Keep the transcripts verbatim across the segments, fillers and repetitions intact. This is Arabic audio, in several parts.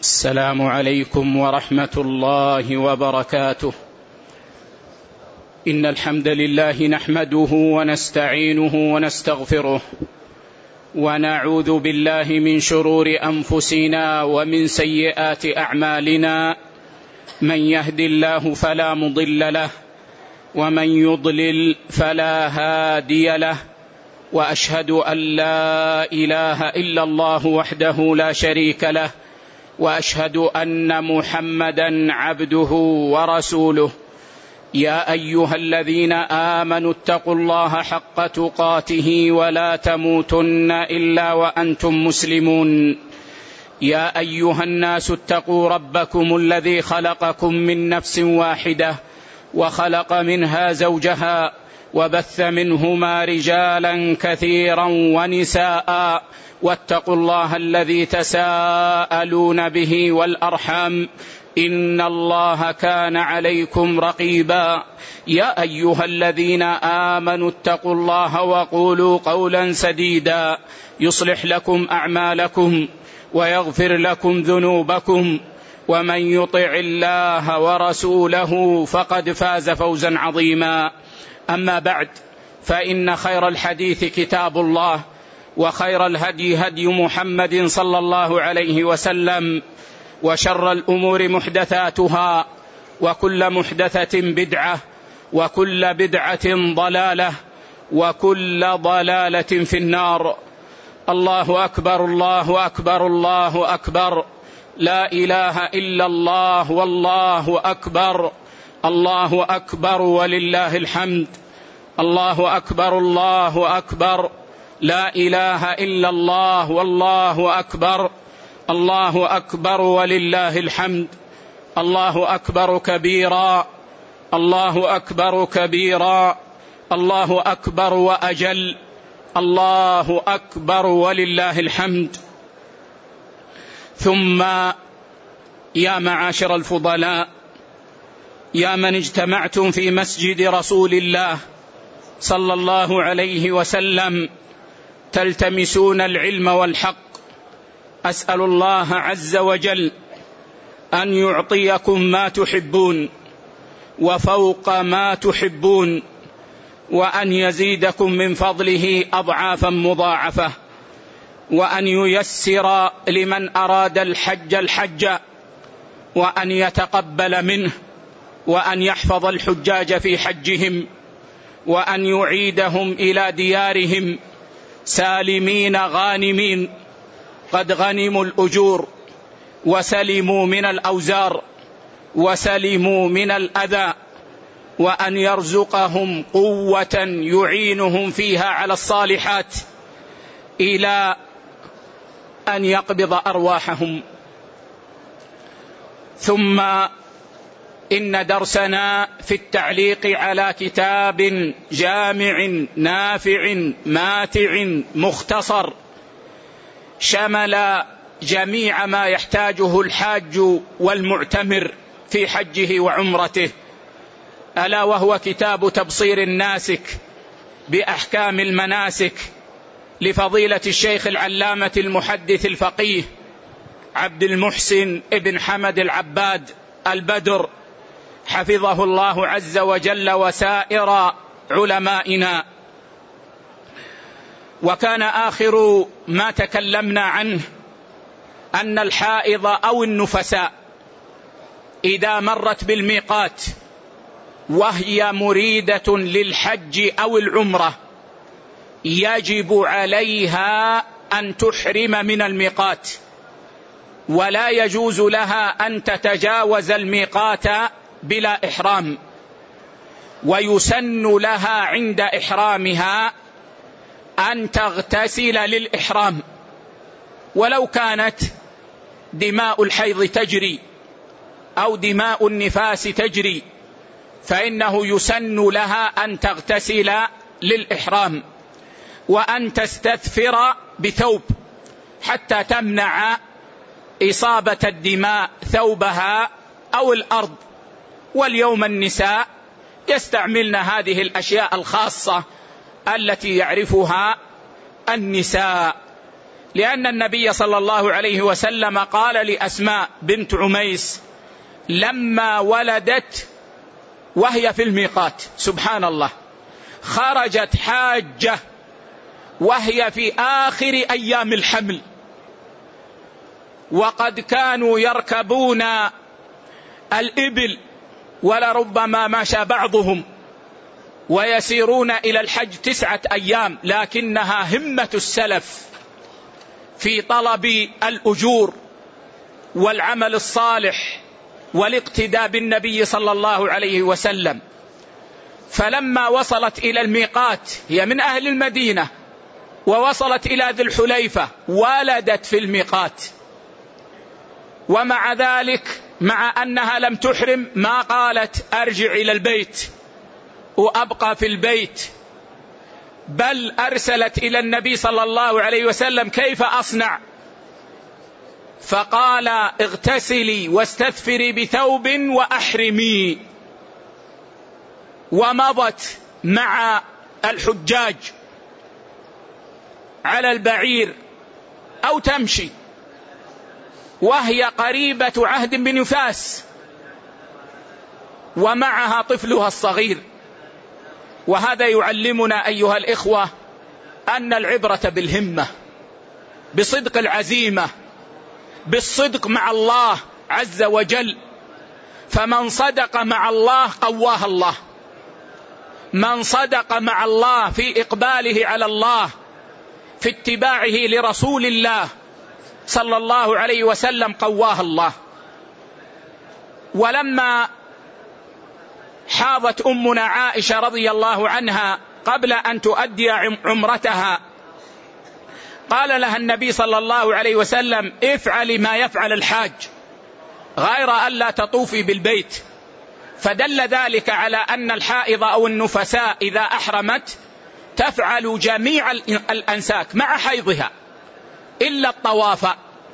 السلام عليكم ورحمة الله وبركاته. إن الحمد لله نحمده ونستعينه ونستغفره ونعوذ بالله من شرور أنفسنا ومن سيئات أعمالنا، من يهد الله فلا مضل له ومن يضلل فلا هادي له، وأشهد أن لا إله إلا الله وحده لا شريك له، وأشهد أن محمدا عبده ورسوله. يا أيها الذين آمنوا اتقوا الله حق تقاته ولا تموتن إلا وأنتم مسلمون. يا أيها الناس اتقوا ربكم الذي خلقكم من نفس واحدة وخلق منها زوجها وبث منهما رجالا كثيرا ونساء، واتقوا الله الذي تساءلون به والأرحام، إن الله كان عليكم رقيبا. يا أيها الذين آمنوا اتقوا الله وقولوا قولا سديدا يصلح لكم أعمالكم ويغفر لكم ذنوبكم، ومن يطع الله ورسوله فقد فاز فوزا عظيما. أما بعد، فإن خير الحديث كتاب الله، وخير الهدي هدي محمد صلى الله عليه وسلم، وشر الأمور محدثاتها، وكل محدثة بدعة، وكل بدعة ضلالة، وكل ضلالة في النار. الله أكبر الله أكبر الله أكبر، لا إله إلا الله والله أكبر، الله أكبر ولله الحمد. الله أكبر الله أكبر، لا إله إلا الله والله أكبر، الله أكبر ولله الحمد. الله أكبر كبيرا، الله أكبر كبيرا، الله أكبر وأجل، الله أكبر ولله الحمد. ثم يا معاشر الفضلاء، يا من اجتمعتم في مسجد رسول الله صلى الله عليه وسلم تلتمسون العلم والحق، أسأل الله عز وجل أن يعطيكم ما تحبون وفوق ما تحبون، وأن يزيدكم من فضله أضعافا مضاعفة، وأن ييسر لمن أراد الحج الحج، وأن يتقبل منه، وأن يحفظ الحجاج في حجهم، وأن يعيدهم إلى ديارهم سالمين غانمين، قد غنموا الأجور وسلموا من الأوزار وسلموا من الأذى، وأن يرزقهم قوة يعينهم فيها على الصالحات إلى أن يقبض أرواحهم. ثم إن درسنا في التعليق على كتاب جامع نافع ماتع مختصر، شمل جميع ما يحتاجه الحاج والمعتمر في حجه وعمرته، ألا وهو كتاب تبصير الناسك بأحكام المناسك لفضيلة الشيخ العلامة المحدث الفقيه عبد المحسن ابن حمد العباد البدر، حفظه الله عز وجل وسائر علمائنا. وكان آخر ما تكلمنا عنه أن الحائض أو النفساء إذا مرت بالميقات وهي مريدة للحج أو العمرة يجب عليها أن تحرم من الميقات، ولا يجوز لها أن تتجاوز الميقات بلا إحرام، ويسن لها عند إحرامها أن تغتسل للإحرام، ولو كانت دماء الحيض تجري أو دماء النفاس تجري فإنه يسن لها أن تغتسل للإحرام، وأن تستثفر بثوب حتى تمنع إصابة الدماء ثوبها أو الأرض. واليوم النساء يستعملن هذه الأشياء الخاصة التي يعرفها النساء، لأن النبي صلى الله عليه وسلم قال لأسماء بنت عميس لما ولدت وهي في الميقات، سبحان الله، خرجت حاجة وهي في آخر أيام الحمل، وقد كانوا يركبون الإبل ولربما مشى بعضهم ويسيرون إلى الحج تسعة أيام، لكنها همة السلف في طلب الأجور والعمل الصالح والاقتداء بالنبي صلى الله عليه وسلم. فلما وصلت إلى الميقات، هي من أهل المدينة، ووصلت إلى ذي الحليفة ولدت في الميقات، ومع ذلك مع أنها لم تحرم ما قالت أرجع إلى البيت وأبقى في البيت، بل أرسلت إلى النبي صلى الله عليه وسلم كيف أصنع؟ فقال اغتسلي واستثفري بثوب وأحرمي. ومضت مع الحجاج على البعير أو تمشي وهي قريبة عهد بنفاس ومعها طفلها الصغير. وهذا يعلمنا أيها الإخوة أن العبرة بالهمة، بصدق العزيمة، بالصدق مع الله عز وجل. فمن صدق مع الله قواه الله، من صدق مع الله في إقباله على الله، في اتباعه لرسول الله صلى الله عليه وسلم قواه الله. ولما حاضت أمنا عائشة رضي الله عنها قبل أن تؤدي عمرتها، قال لها النبي صلى الله عليه وسلم افعلي ما يفعل الحاج غير أن لا تطوفي بالبيت. فدل ذلك على أن الحائض أو النفساء إذا أحرمت تفعل جميع الأنساك مع حيضها إلا الطواف.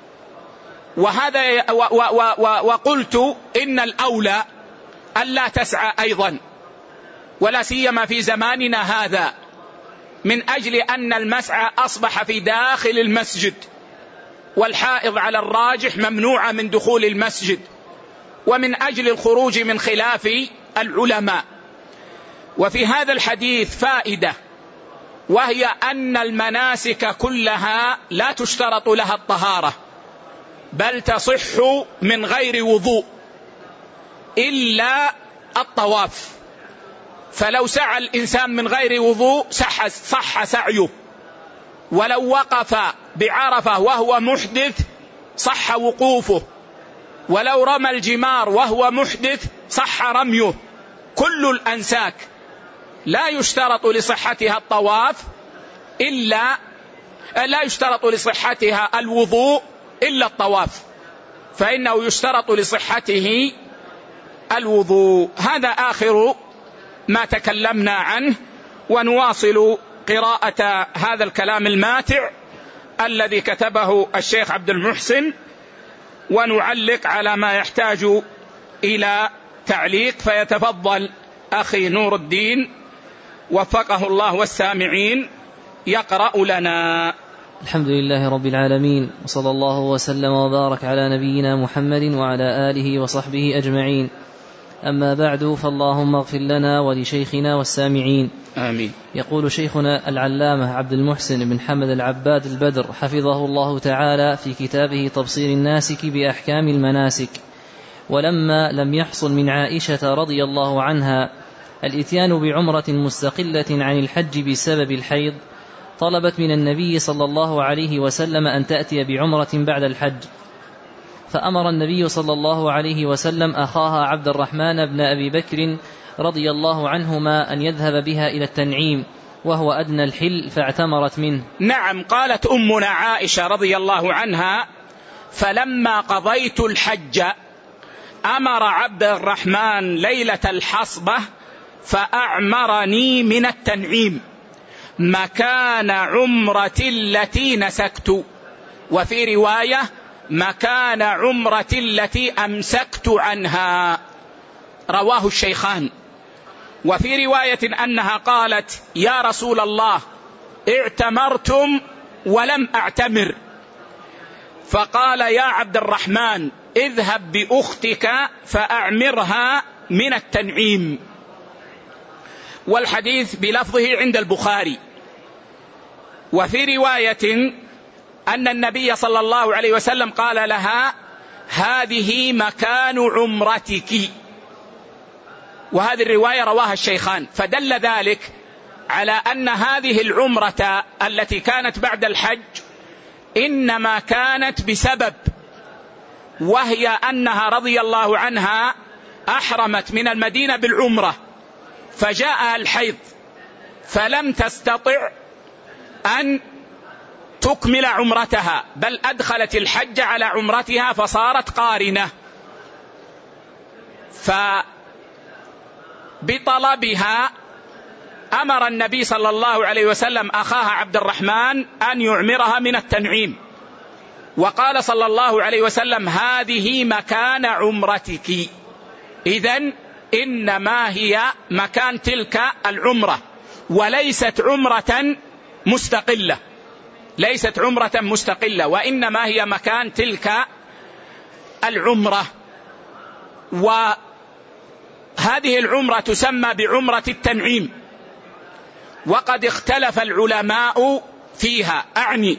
وهذا وقلت إن الأولى ألا تسعى أيضا، ولا سيما في زماننا هذا، من أجل أن المسعى أصبح في داخل المسجد، والحائض على الراجح ممنوعة من دخول المسجد، ومن أجل الخروج من خلاف العلماء. وفي هذا الحديث فائدة، وهي أن المناسك كلها لا تشترط لها الطهارة، بل تصح من غير وضوء إلا الطواف. فلو سعى الإنسان من غير وضوء صح, صح سعيه، ولو وقف بعرفة وهو محدث صح وقوفه، ولو رمى الجمار وهو محدث صح رميه. كل الأنساك لا يشترط لصحتها الطواف إلا لا يشترط لصحتها الوضوء إلا الطواف، فإنه يشترط لصحته الوضوء. هذا آخر ما تكلمنا عنه، ونواصل قراءة هذا الكلام الماتع الذي كتبه الشيخ عبد المحسن، ونعلق على ما يحتاج إلى تعليق. فيتفضل أخي نور الدين وفقه الله والسامعين يقرأ لنا. الحمد لله رب العالمين، وصلى الله وسلم وبارك على نبينا محمد وعلى آله وصحبه أجمعين. أما بعد، فاللهم اغفر لنا ولشيخنا والسامعين، آمين. يقول شيخنا العلامة عبد المحسن بن حمد العباد البدر حفظه الله تعالى في كتابه تبصير الناسك بأحكام المناسك: ولما لم يحصل من عائشة رضي الله عنها الإتيان بعمرة مستقلة عن الحج بسبب الحيض، طلبت من النبي صلى الله عليه وسلم أن تأتي بعمرة بعد الحج، فأمر النبي صلى الله عليه وسلم أخاها عبد الرحمن بن أبي بكر رضي الله عنهما أن يذهب بها إلى التنعيم وهو أدنى الحل، فاعتمرت منه. نعم، قالت أمنا عائشة رضي الله عنها: فلما قضيت الحج أمر عبد الرحمن ليلة الحصبة فأعمرني من التنعيم مكان عمرتي التي نسكت، وفي رواية مكان عمرتي التي أمسكت عنها، رواه الشيخان. وفي رواية أنها قالت: يا رسول الله، اعتمرتم ولم أعتمر، فقال يا عبد الرحمن اذهب بأختك فأعمرها من التنعيم. والحديث بلفظه عند البخاري. وفي رواية أن النبي صلى الله عليه وسلم قال لها هذه مكان عمرتك، وهذه الرواية رواها الشيخان، فدل ذلك على أن هذه العمرة التي كانت بعد الحج إنما كانت بسبب، وهي أنها رضي الله عنها أحرمت من المدينة بالعمرة فجاء الحيض فلم تستطع أن تكمل عمرتها، بل أدخلت الحج على عمرتها فصارت قارنة، فبطلبها أمر النبي صلى الله عليه وسلم أخاها عبد الرحمن أن يعمرها من التنعيم، وقال صلى الله عليه وسلم هذه مكان عمرتك، إذن إنما هي مكان تلك العمرة وليست عمرة مستقلة، ليست عمرة مستقلة وإنما هي مكان تلك العمرة. وهذه العمرة تسمى بعمرة التنعيم، وقد اختلف العلماء فيها، أعني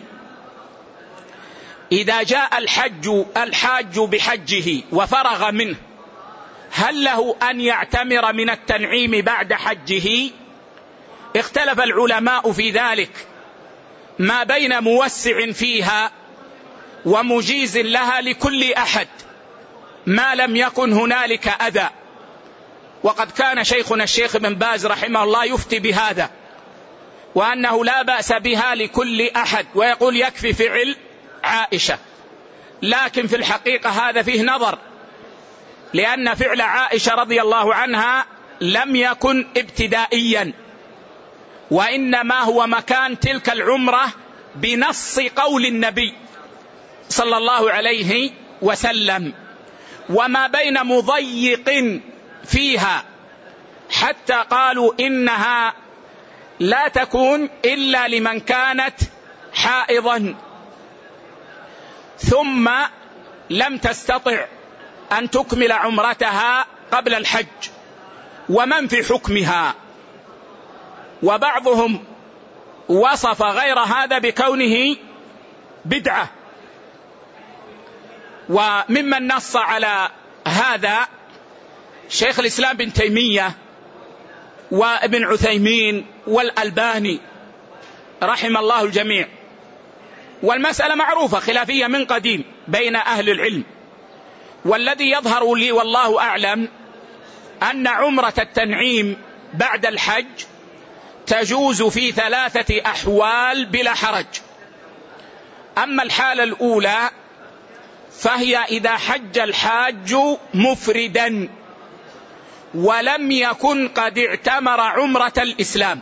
إذا جاء الحج الحاج بحجه وفرغ منه هل له أن يعتمر من التنعيم بعد حجه؟ اختلف العلماء في ذلك ما بين موسع فيها ومجيز لها لكل أحد ما لم يكن هنالك أذى، وقد كان شيخنا الشيخ بن باز رحمه الله يفتي بهذا، وأنه لا بأس بها لكل أحد، ويقول يكفي فعل عائشة. لكن في الحقيقة هذا فيه نظر، لأن فعل عائشة رضي الله عنها لم يكن ابتدائيا، وإنما هو مكان تلك العمرة بنص قول النبي صلى الله عليه وسلم، وما بين مضيق فيها حتى قالوا إنها لا تكون إلا لمن كانت حائضا ثم لم تستطع أن تكمل عمرتها قبل الحج، ومن في حكمها. وبعضهم وصف غير هذا بكونه بدعة، وممن نص على هذا شيخ الإسلام بن تيمية وابن عثيمين والألباني رحم الله الجميع. والمسألة معروفة خلافية من قديم بين أهل العلم، والذي يظهر لي والله أعلم أن عمرة التنعيم بعد الحج تجوز في ثلاثة أحوال بلا حرج. أما الحالة الأولى فهي إذا حج الحاج مفردا ولم يكن قد اعتمر عمرة الإسلام،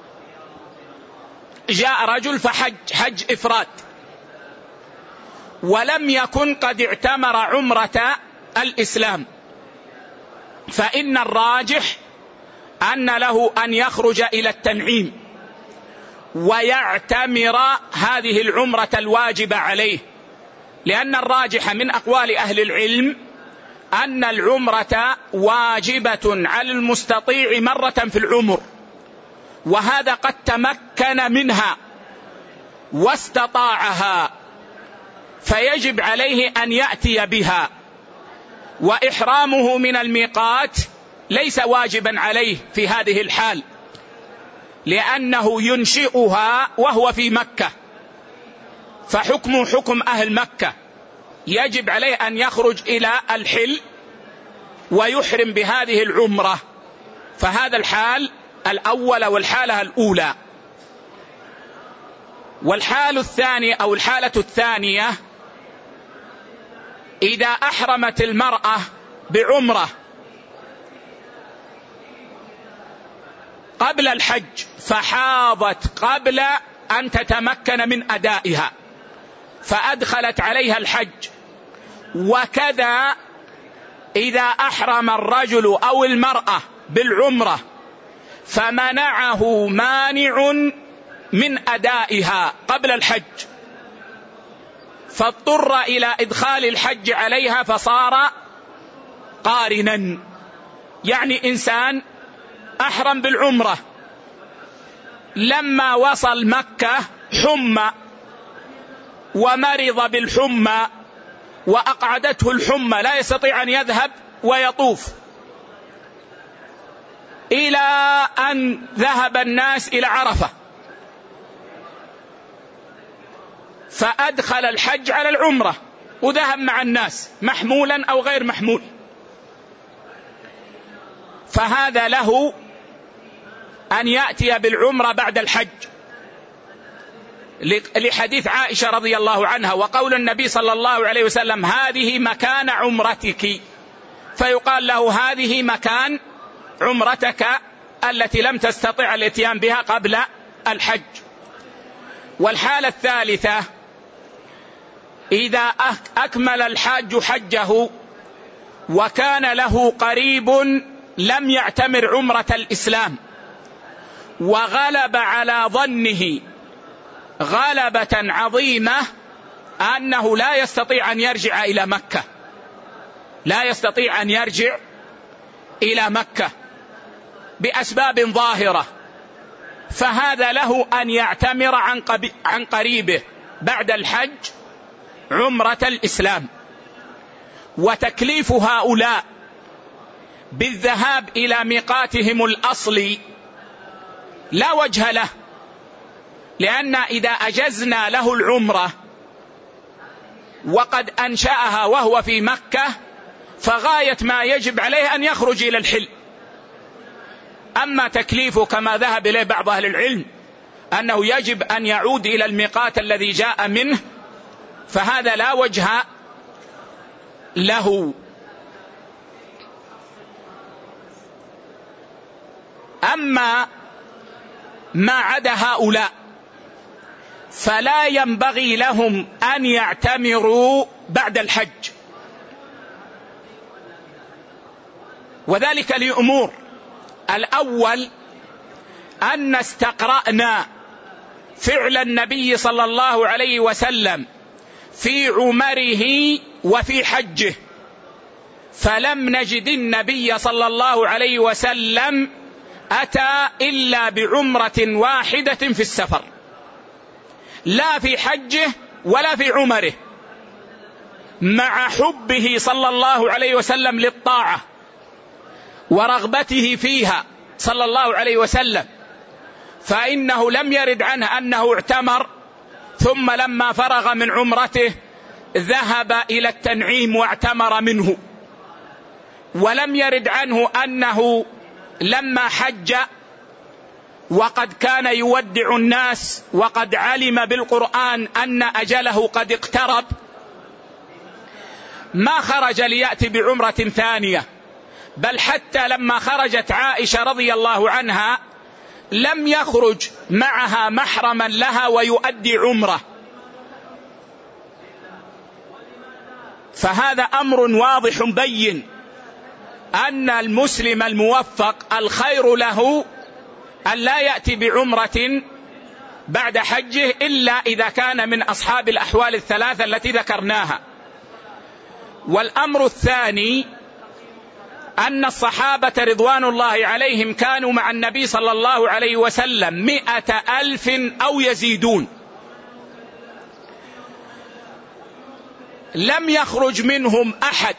جاء رجل فحج حج إفراد ولم يكن قد اعتمر عمرة الإسلام، فإن الراجح أن له أن يخرج إلى التنعيم ويعتمر هذه العمرة الواجبة عليه، لأن الراجح من أقوال أهل العلم أن العمرة واجبة على المستطيع مرة في العمر، وهذا قد تمكن منها واستطاعها فيجب عليه أن يأتي بها، وإحرامه من الميقات ليس واجبا عليه في هذه الحال، لأنه ينشئها وهو في مكة، فحكم حكم أهل مكة، يجب عليه أن يخرج إلى الحل ويحرم بهذه العمرة. فهذا الحال الأول والحالة الأولى. والحال الثاني أو الحالة الثانية إذا أحرمت المرأة بعمرة قبل الحج فحاضت قبل أن تتمكن من أدائها فأدخلت عليها الحج، وكذا إذا أحرم الرجل أو المرأة بالعمرة فمنعه مانع من أدائها قبل الحج فاضطر إلى إدخال الحج عليها فصار قارنا، يعني إنسان أحرم بالعمرة، لما وصل مكة حمى ومرض بالحمى وأقعدته الحمى لا يستطيع أن يذهب ويطوف، إلى أن ذهب الناس إلى عرفة فأدخل الحج على العمرة وذهب مع الناس محمولا أو غير محمول، فهذا له أن يأتي بالعمرة بعد الحج، لحديث عائشة رضي الله عنها وقول النبي صلى الله عليه وسلم هذه مكان عمرتك، فيقال له هذه مكان عمرتك التي لم تستطع الاتيان بها قبل الحج. والحالة الثالثة إذا أكمل الحاج حجه وكان له قريب لم يعتمر عمرة الإسلام وغلب على ظنه غلبة عظيمة أنه لا يستطيع أن يرجع إلى مكة، لا يستطيع أن يرجع إلى مكة بأسباب ظاهرة، فهذا له أن يعتمر عن قريبه بعد الحج عمرة الإسلام. وتكليف هؤلاء بالذهاب إلى ميقاتهم الأصلي لا وجه له، لأن إذا أجزنا له العمرة وقد أنشأها وهو في مكة فغاية ما يجب عليه أن يخرج إلى الحل. أما تكليفه كما ذهب إليه بعض أهل العلم أنه يجب أن يعود إلى الميقات الذي جاء منه فهذا لا وجه له. أما ما عدا هؤلاء فلا ينبغي لهم أن يعتمروا بعد الحج، وذلك لأمور: الأول أن استقرأنا فعل النبي صلى الله عليه وسلم في عمره وفي حجه، فلم نجد النبي صلى الله عليه وسلم أتى إلا بعمرة واحدة في السفر، لا في حجه ولا في عمره، مع حبه صلى الله عليه وسلم للطاعة ورغبته فيها صلى الله عليه وسلم، فإنه لم يرد عنه أنه اعتمر ثم لما فرغ من عمرته ذهب إلى التنعيم واعتمر منه، ولم يرد عنه أنه لما حج وقد كان يودع الناس وقد علم بالقرآن أن أجله قد اقترب ما خرج ليأتي بعمرة ثانية، بل حتى لما خرجت عائشة رضي الله عنها لم يخرج معها محرما لها ويؤدي عمره. فهذا أمر واضح بين أن المسلم الموفق الخير له أن لا يأتي بعمرة بعد حجه إلا إذا كان من أصحاب الأحوال الثلاثة التي ذكرناها. والأمر الثاني أن الصحابة رضوان الله عليهم كانوا مع النبي صلى الله عليه وسلم مئة ألف أو يزيدون، لم يخرج منهم أحد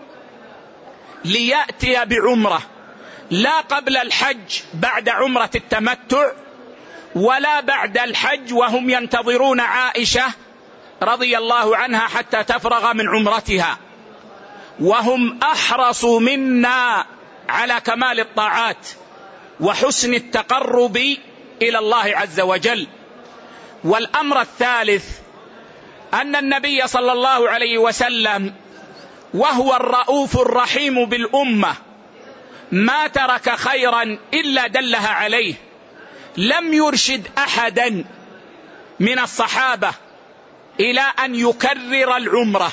ليأتي بعمرة لا قبل الحج بعد عمرة التمتع ولا بعد الحج وهم ينتظرون عائشة رضي الله عنها حتى تفرغ من عمرتها، وهم أحرصوا منا على كمال الطاعات وحسن التقرب إلى الله عز وجل. والأمر الثالث أن النبي صلى الله عليه وسلم وهو الرؤوف الرحيم بالأمة ما ترك خيرا إلا دلها عليه، لم يرشد أحدا من الصحابة إلى أن يكرر العمرة،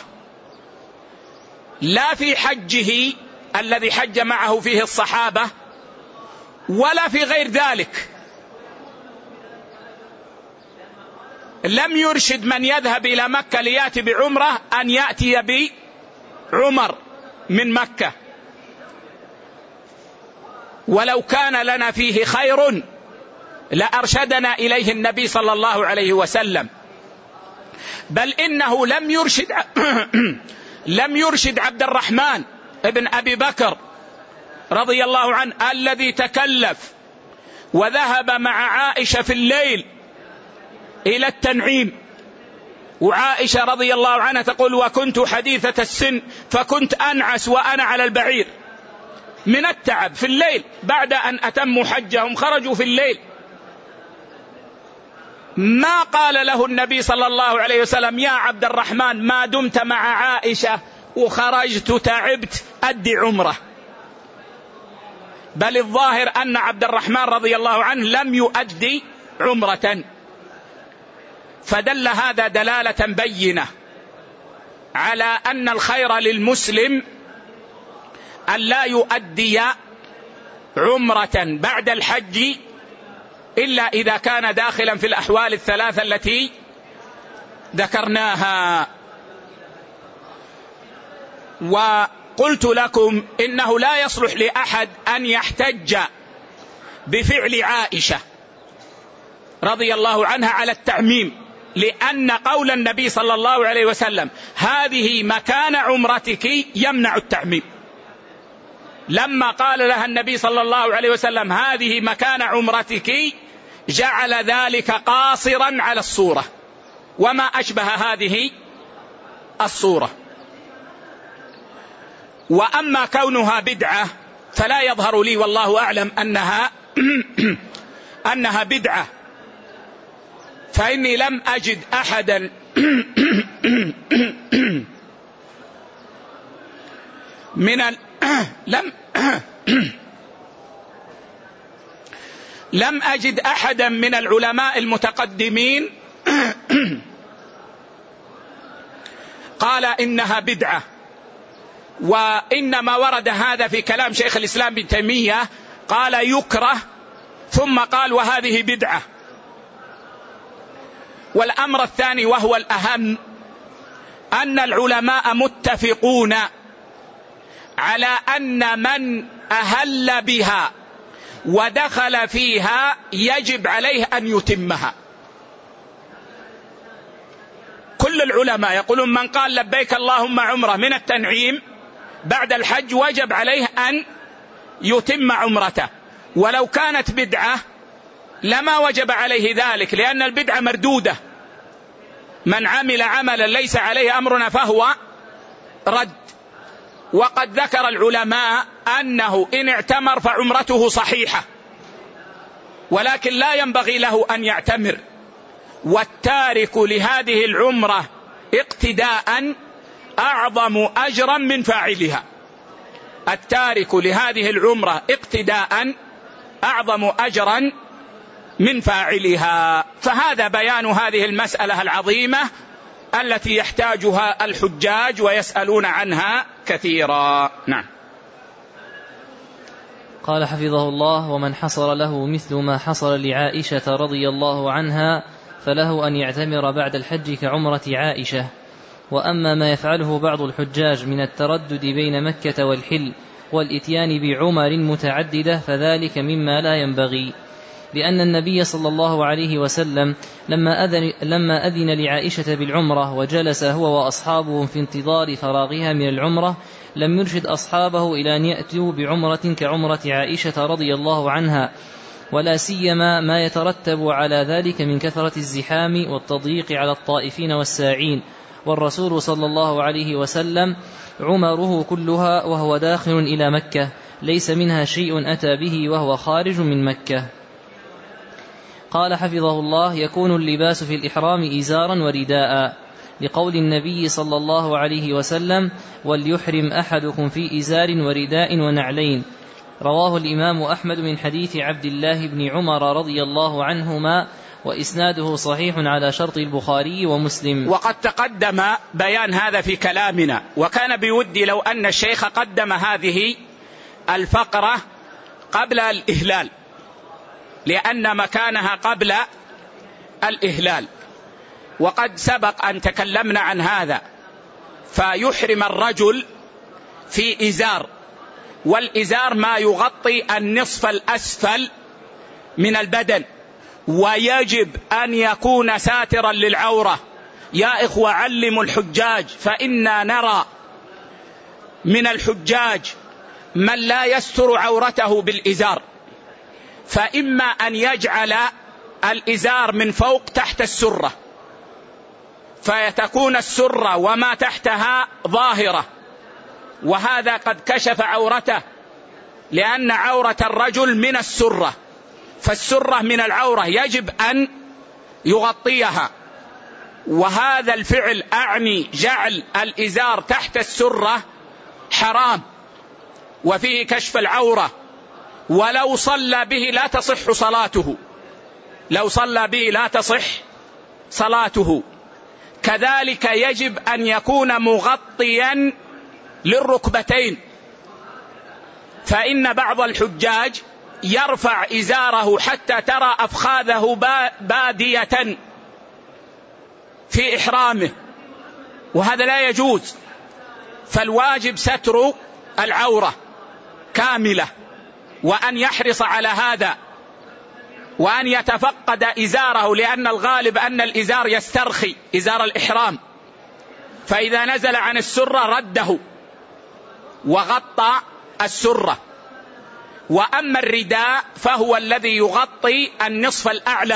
لا في حجه الذي حج معه فيه الصحابة ولا في غير ذلك. لم يرشد من يذهب إلى مكة ليأتي بعمرة أن يأتي بعمر من مكة، ولو كان لنا فيه خير لأرشدنا إليه النبي صلى الله عليه وسلم. بل إنه لم يرشد لم يرشد عبد الرحمن ابن أبي بكر رضي الله عنه الذي تكلف وذهب مع عائشة في الليل إلى التنعيم، وعائشة رضي الله عنها تقول: وكنت حديثة السن فكنت أنعس وأنا على البعير من التعب في الليل، بعد أن أتموا حجهم خرجوا في الليل. ما قال له النبي صلى الله عليه وسلم: يا عبد الرحمن ما دمت مع عائشة وخرجت تعبت أدي عمره. بل الظاهر أن عبد الرحمن رضي الله عنه لم يؤدي عمرة. فدل هذا دلالة بينة على أن الخير للمسلم أن لا يؤدي عمرة بعد الحج إلا إذا كان داخلا في الأحوال الثلاثة التي ذكرناها. وقلت لكم إنه لا يصلح لأحد أن يحتج بفعل عائشة رضي الله عنها على التعميم، لأن قول النبي صلى الله عليه وسلم هذه مكان عمرتك يمنع التعميم. لما قال لها النبي صلى الله عليه وسلم هذه مكان عمرتك جعل ذلك قاصرا على الصورة وما أشبه هذه الصورة. وأما كونها بدعة فلا يظهر لي والله أعلم أنها أنها بدعة، فإني لم أجد أحدا من ال... لم لم أجد أحدا من العلماء المتقدمين قال إنها بدعة. وإنما ورد هذا في كلام شيخ الإسلام ابن تيمية، قال يكره ثم قال وهذه بدعة. والأمر الثاني وهو الأهم أن العلماء متفقون على أن من أهل بها ودخل فيها يجب عليه أن يتمها. كل العلماء يقولون من قال لبيك اللهم عمره من التنعيم بعد الحج وجب عليه أن يتم عمرته، ولو كانت بدعة لما وجب عليه ذلك، لأن البدعة مردودة. من عمل عملا ليس عليه أمرنا فهو رد. وقد ذكر العلماء أنه إن اعتمر فعمرته صحيحة، ولكن لا ينبغي له أن يعتمر. والتارك لهذه العمرة اقتداء أعظم أجرا من فاعلها. التارك لهذه العمرة اقتداء أعظم أجرا من فاعلها. فهذا بيان هذه المسألة العظيمة التي يحتاجها الحجاج ويسألون عنها كثيرا. نعم. قال حفظه الله: ومن حصل له مثل ما حصل لعائشة رضي الله عنها فله أن يعتمر بعد الحج كعمرة عائشة. وأما ما يفعله بعض الحجاج من التردد بين مكة والحل والإتيان بعمر متعددة فذلك مما لا ينبغي، لأن النبي صلى الله عليه وسلم لما أذن, لما أذن لعائشة بالعمرة وجلس هو وأصحابه في انتظار فراغها من العمرة لم يرشد أصحابه إلى أن يأتوا بعمرة كعمرة عائشة رضي الله عنها، ولا سيما ما يترتب على ذلك من كثرة الزحام والتضييق على الطائفين والساعين. والرسول صلى الله عليه وسلم عمره كلها وهو داخل إلى مكة، ليس منها شيء أتى به وهو خارج من مكة. قال حفظه الله: يكون اللباس في الإحرام إزارا ورداء، لقول النبي صلى الله عليه وسلم: وليحرم أحدكم في إزار ورداء ونعلين. رواه الإمام أحمد من حديث عبد الله بن عمر رضي الله عنهما، وإسناده صحيح على شرط البخاري ومسلم. وقد تقدم بيان هذا في كلامنا، وكان بودي لو أن الشيخ قدم هذه الفقرة قبل الإهلال، لأن مكانها قبل الإهلال. وقد سبق أن تكلمنا عن هذا. فيحرم الرجل في إزار، والإزار ما يغطي النصف الأسفل من البدن، ويجب أن يكون ساترا للعورة. يا إخوة علموا الحجاج، فإنا نرى من الحجاج من لا يستر عورته بالإزار، فإما أن يجعل الإزار من فوق تحت السرة فيتكون السرة وما تحتها ظاهرة، وهذا قد كشف عورته، لأن عورة الرجل من السرة، فالسرة من العورة يجب أن يغطيها. وهذا الفعل أعني جعل الإزار تحت السرة حرام وفيه كشف العورة، ولو صلى به لا تصح صلاته، لو صلى به لا تصح صلاته. كذلك يجب أن يكون مغطيا للركبتين، فإن بعض الحجاج يرفع إزاره حتى ترى أفخاذه بادية في إحرامه، وهذا لا يجوز. فالواجب ستر العورة كاملة، وأن يحرص على هذا، وأن يتفقد إزاره، لأن الغالب أن الإزار يسترخي، إزار الإحرام، فإذا نزل عن السرة رده وغطى السرة. وأما الرداء فهو الذي يغطي النصف الأعلى،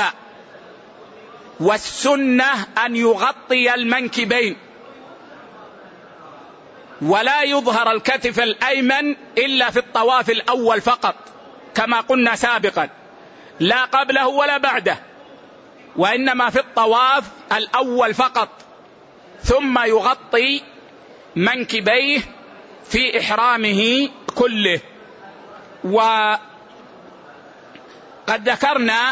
والسنة أن يغطي المنكبين، ولا يظهر الكتف الأيمن إلا في الطواف الأول فقط كما قلنا سابقا، لا قبله ولا بعده، وإنما في الطواف الأول فقط، ثم يغطي منكبيه في إحرامه كله. وقد ذكرنا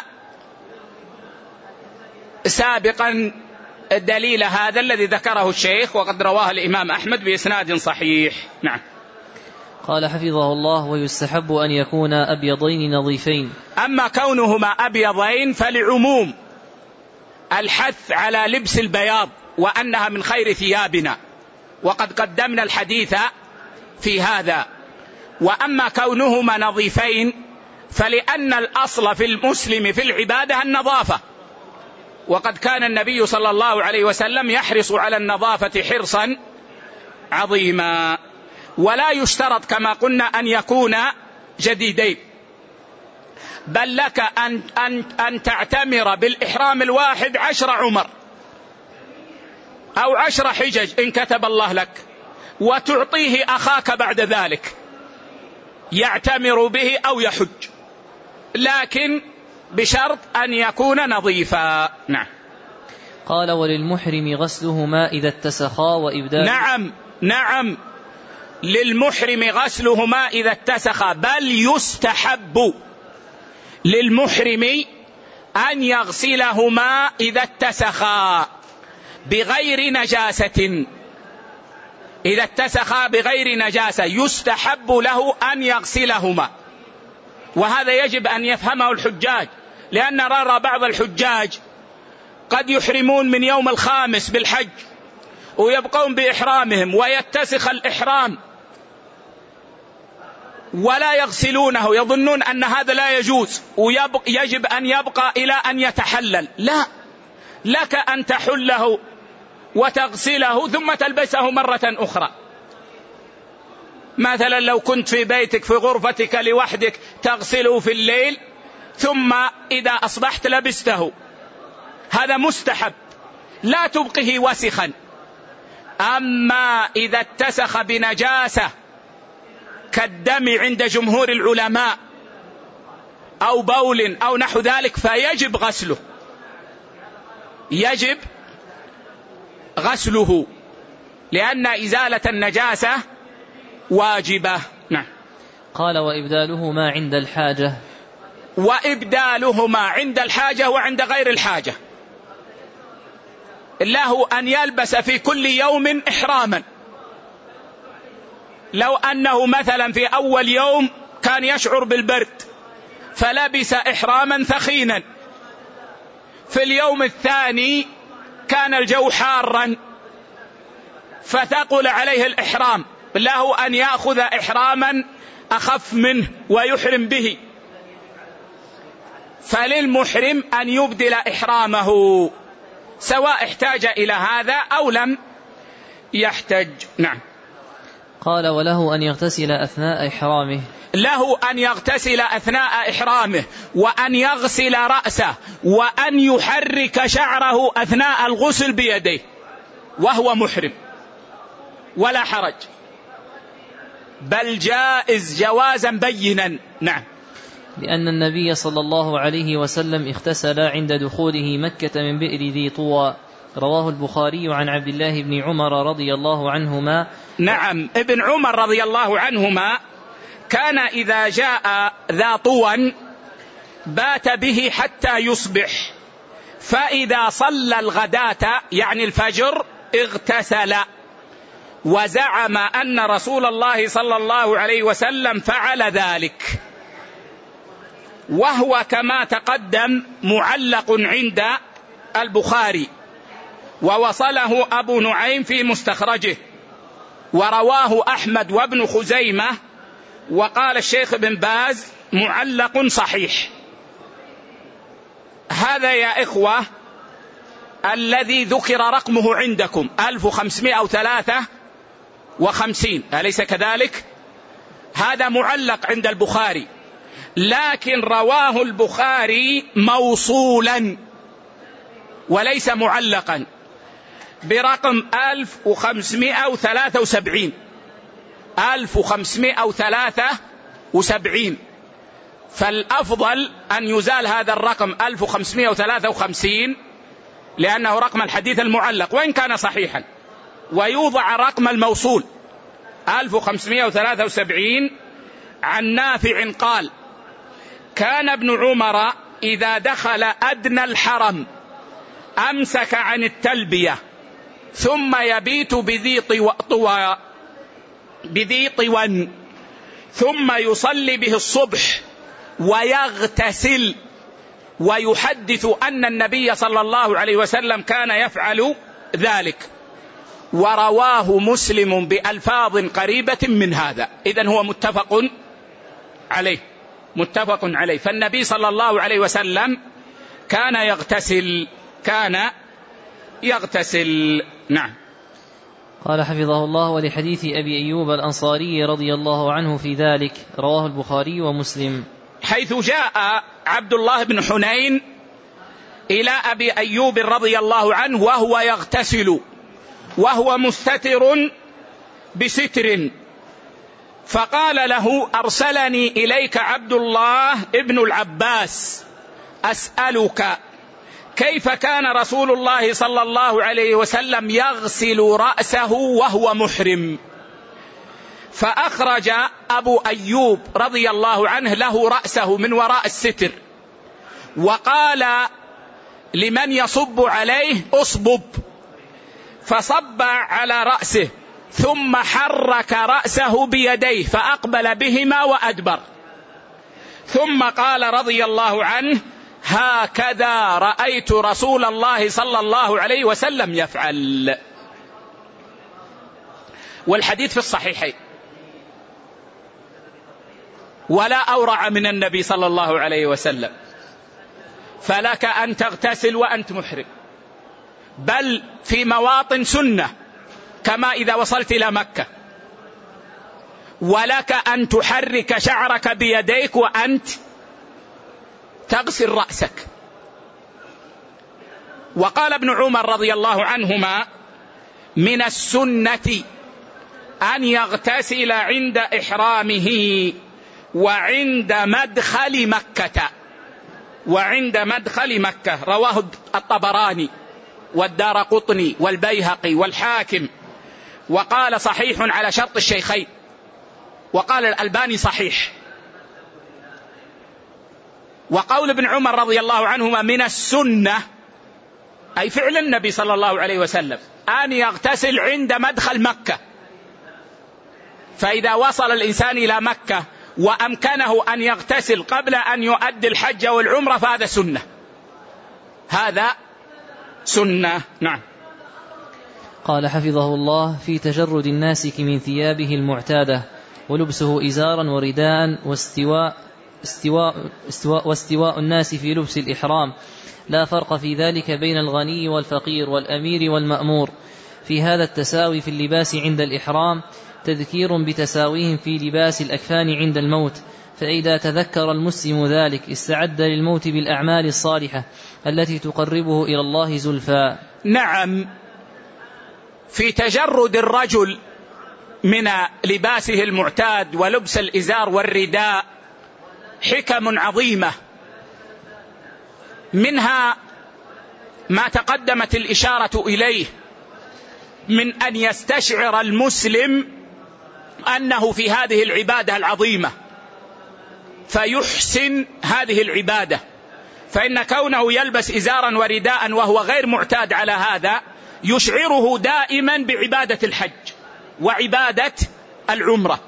سابقا دليل هذا الذي ذكره الشيخ، وقد رواه الإمام أحمد بإسناد صحيح. نعم. قال حفظه الله: ويستحب أن يكون أبيضين نظيفين. أما كونهما أبيضين فلعموم الحث على لبس البياض، وأنها من خير ثيابنا، وقد قدمنا الحديث في هذا. وأما كونهما نظيفين فلأن الأصل في المسلم في العبادة النظافة، وقد كان النبي صلى الله عليه وسلم يحرص على النظافة حرصا عظيما. ولا يشترط كما قلنا أن يكون جديدين، بل لك أن, أن, أن تعتمر بالإحرام الواحد عشر عمر أو عشر حجج إن كتب الله لك، وتعطيه أخاك بعد ذلك يعتمر به أو يحج، لكن بشرط أن يكون نظيفا. نعم. قال: وللمحرم غسلهما إذا اتسخا وإبدال. نعم نعم للمحرم غسلهما إذا اتسخا، بل يستحب للمحرم أن يغسلهما إذا اتسخا بغير نجاسة. إذا اتسخا بغير نجاسة يستحب له أن يغسلهما، وهذا يجب أن يفهمه الحجاج، لأن نرى بعض الحجاج قد يحرمون من يوم الخامس بالحج ويبقون بإحرامهم ويتسخ الإحرام ولا يغسلونه، يظنون أن هذا لا يجوز ويجب أن يبقى إلى أن يتحلل. لا، لك أن تحله وتغسله ثم تلبسه مرة أخرى. مثلا لو كنت في بيتك في غرفتك لوحدك تغسله في الليل، ثم إذا أصبحت لبسته، هذا مستحب، لا تبقه وسخا. أما إذا اتسخ بنجاسة كالدم عند جمهور العلماء أو بول أو نحو ذلك فيجب غسله، يجب غسله، لأن إزالة النجاسة واجبة. نعم. قال: وإبدالهما عند الحاجة. وإبدالهما عند الحاجة وعند غير الحاجة، له أن يلبس في كل يوم إحراما. لو أنه مثلا في أول يوم كان يشعر بالبرد فلبس إحراما ثخينا، في اليوم الثاني كان الجو حارا فثقل عليه الإحرام، له أن يأخذ إحراما أخف منه ويحرم به، فللمحرم أن يبدل إحرامه سواء احتاج إلى هذا أو لم يحتج. نعم. قال وله أن يغتسل أثناء إحرامه. له أن يغتسل أثناء إحرامه، وأن يغسل رأسه، وأن يحرك شعره أثناء الغسل بيديه وهو محرم، ولا حرج، بل جائز جوازا بينا. نعم. لأن النبي صلى الله عليه وسلم اغتسل عند دخوله مكة من بئر ذي طوى. رواه البخاري عن عبد الله بن عمر رضي الله عنهما. نعم، ابن عمر رضي الله عنهما كان إذا جاء ذا طوى بات به حتى يصبح، فإذا صلى الغداة يعني الفجر اغتسل، وزعم أن رسول الله صلى الله عليه وسلم فعل ذلك، وهو كما تقدم معلق عند البخاري، ووصله أبو نعيم في مستخرجه، ورواه أحمد وابن خزيمة، وقال الشيخ بن باز معلق صحيح. هذا يا إخوة الذي ذكر رقمه عندكم ألف وخمسمائة وثلاثة وخمسين، أليس كذلك؟ هذا معلق عند البخاري، لكن رواه البخاري موصولا وليس معلقا برقم ألف وخمسمائة وثلاثة وسبعين ألف وخمسمائة وثلاثة وسبعين، فالأفضل أن يزال هذا الرقم ألف وخمسمائة وثلاثة وخمسين لأنه رقم الحديث المعلق وإن كان صحيحا، ويوضع رقم الموصول ألف وخمسمائة وثلاثة وسبعين. عن نافع قال كان ابن عمر إذا دخل أدنى الحرم أمسك عن التلبية ثم يبيت بذي طوى بذي طوى ثم يصلي به الصبح ويغتسل، ويحدث أن النبي صلى الله عليه وسلم كان يفعل ذلك، ورواه مسلم بألفاظ قريبة من هذا. إذن هو متفق عليه متفق عليه فالنبي صلى الله عليه وسلم كان يغتسل كان يغتسل. نعم. قال حفظه الله ولحديث أبي أيوب الأنصاري رضي الله عنه في ذلك، رواه البخاري ومسلم، حيث جاء عبد الله بن حنين إلى أبي أيوب رضي الله عنه وهو يغتسل وهو مستتر بستر، فقال له أرسلني إليك عبد الله ابن العباس أسألك كيف كان رسول الله صلى الله عليه وسلم يغسل رأسه وهو محرم؟ فأخرج أبو أيوب رضي الله عنه له رأسه من وراء الستر، وقال لمن يصب عليه أصبب، فصب على رأسه ثم حرك رأسه بيديه فأقبل بهما وأدبر، ثم قال رضي الله عنه هكذا رأيت رسول الله صلى الله عليه وسلم يفعل. والحديث في الصحيحين، ولا أورع من النبي صلى الله عليه وسلم، فلك أن تغتسل وأنت محرم، بل في مواطن سنة كما إذا وصلت إلى مكة، ولك أن تحرك شعرك بيديك وأنت تغسل رأسك. وقال ابن عمر رضي الله عنهما من السنة أن يغتسل عند إحرامه وعند مدخل مكة وعند مدخل مكة، رواه الطبراني والدارقطني والبيهقي والحاكم، وقال صحيح على شرط الشيخين، وقال الألباني صحيح. وقول ابن عمر رضي الله عنهما من السنة أي فعل النبي صلى الله عليه وسلم أن يغتسل عند مدخل مكة، فإذا وصل الإنسان إلى مكة وأمكنه أن يغتسل قبل أن يؤدي الحج والعمرة فهذا سنة، هذا سنة. نعم. قال حفظه الله: في تجرد الناسك من ثيابه المعتادة ولبسه إزارا ورداء واستواء استواء استواء واستواء الناس في لبس الإحرام، لا فرق في ذلك بين الغني والفقير والأمير والمأمور. في هذا التساوي في اللباس عند الإحرام تذكير بتساويهم في لباس الأكفان عند الموت، فإذا تذكر المسلم ذلك استعد للموت بالأعمال الصالحة التي تقربه إلى الله زلفى. نعم، في تجرد الرجل من لباسه المعتاد ولبس الإزار والرداء حكم عظيمة، منها ما تقدمت الإشارة إليه من أن يستشعر المسلم أنه في هذه العبادة العظيمة فيحسن هذه العبادة، فإن كونه يلبس إزارا ورداء وهو غير معتاد على هذا يشعره دائما بعبادة الحج وعبادة العمرة.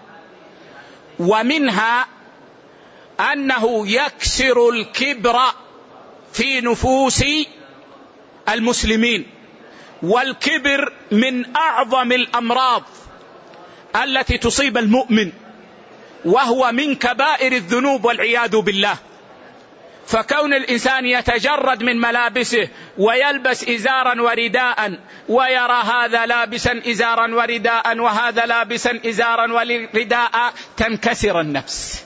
ومنها أنه يكسر الكبر في نفوس المسلمين، والكبر من أعظم الأمراض التي تصيب المؤمن، وهو من كبائر الذنوب والعياذ بالله. فكون الإنسان يتجرد من ملابسه ويلبس إزارا ورداء ويرى هذا لابسا إزارا ورداء وهذا لابسا إزارا ورداء تنكسر النفس،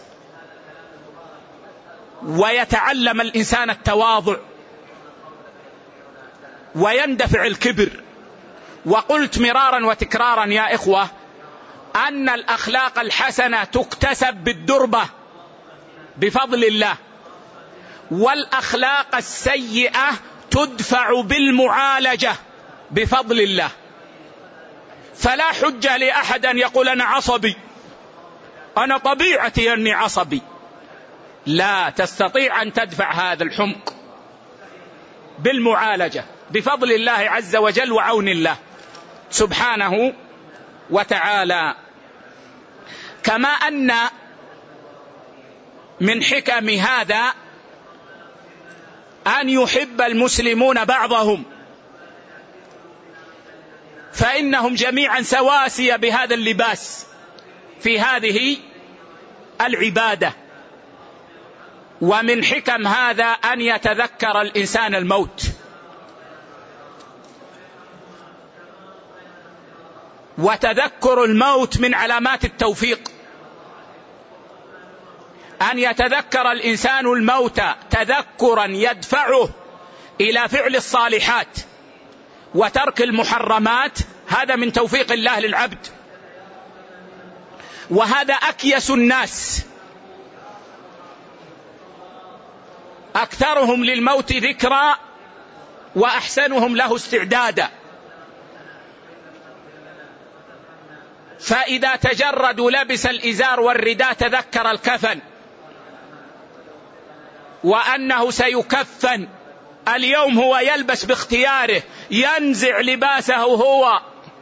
ويتعلم الإنسان التواضع ويندفع الكبر. وقلت مرارا وتكرارا يا إخوة أن الأخلاق الحسنة تكتسب بالدربة بفضل الله، والأخلاق السيئة تدفع بالمعالجة بفضل الله. فلا حجة لأحد أن يقول أنا عصبي، أنا طبيعتي أني عصبي. لا تستطيع أن تدفع هذا الحمق بالمعالجة بفضل الله عز وجل وعون الله سبحانه وتعالى. كما أن من حكم هذا أن يحب المسلمون بعضهم، فإنهم جميعا سواسية بهذا اللباس في هذه العبادة. ومن حكم هذا أن يتذكر الإنسان الموت، وتذكر الموت من علامات التوفيق. أن يتذكر الإنسان الموت تذكرا يدفعه إلى فعل الصالحات وترك المحرمات، هذا من توفيق الله للعبد. وهذا أكيس الناس، أكثرهم للموت ذكرى وأحسنهم له استعدادا. فإذا تجرد لبس الإزار والرداء تذكر الكفن وأنه سيكفن. اليوم هو يلبس باختياره، ينزع لباسه هو،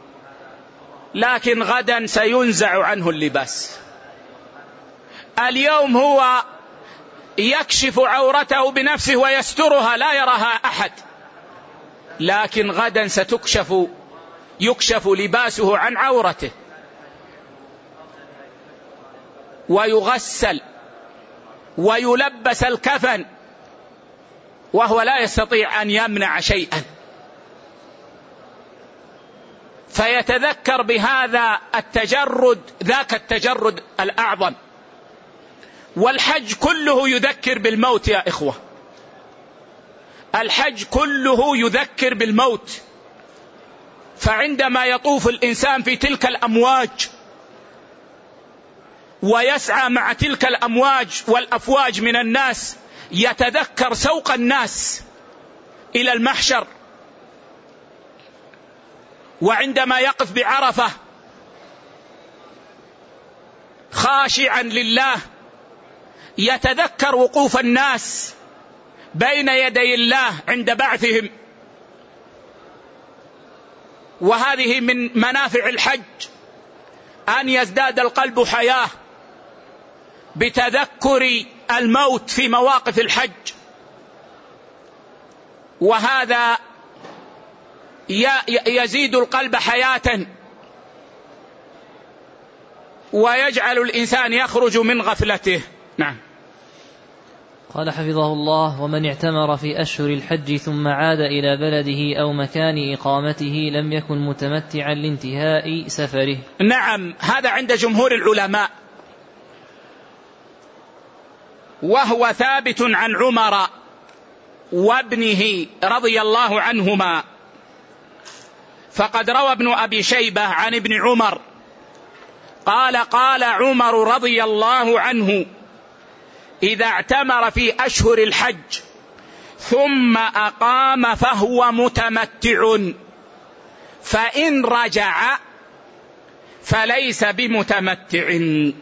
لكن غدا سينزع عنه اللباس. اليوم هو يكشف عورته بنفسه ويسترها لا يراها أحد، لكن غدا ستكشف يكشف لباسه عن عورته ويغسل ويلبس الكفن وهو لا يستطيع أن يمنع شيئا. فيتذكر بهذا التجرد ذاك التجرد الأعظم. والحج كله يذكر بالموت يا إخوة، الحج كله يذكر بالموت. فعندما يطوف الإنسان في تلك الأمواج ويسعى مع تلك الأمواج والأفواج من الناس يتذكر سوق الناس إلى المحشر. وعندما يقف بعرفة خاشعا لله يتذكر وقوف الناس بين يدي الله عند بعثهم. وهذه من منافع الحج أن يزداد القلب حياة بتذكر الموت في مواقف الحج. وهذا يزيد القلب حياة ويجعل الإنسان يخرج من غفلته. نعم. قال حفظه الله: ومن اعتمر في أشهر الحج ثم عاد إلى بلده أو مكان إقامته لم يكن متمتعا لانتهاء سفره. نعم، هذا عند جمهور العلماء، وهو ثابت عن عمر وابنه رضي الله عنهما. فقد روى ابن أبي شيبة عن ابن عمر قال: قال عمر رضي الله عنه: إذا اعتمر في أشهر الحج ثم أقام فهو متمتع، فإن رجع فليس بمتمتع.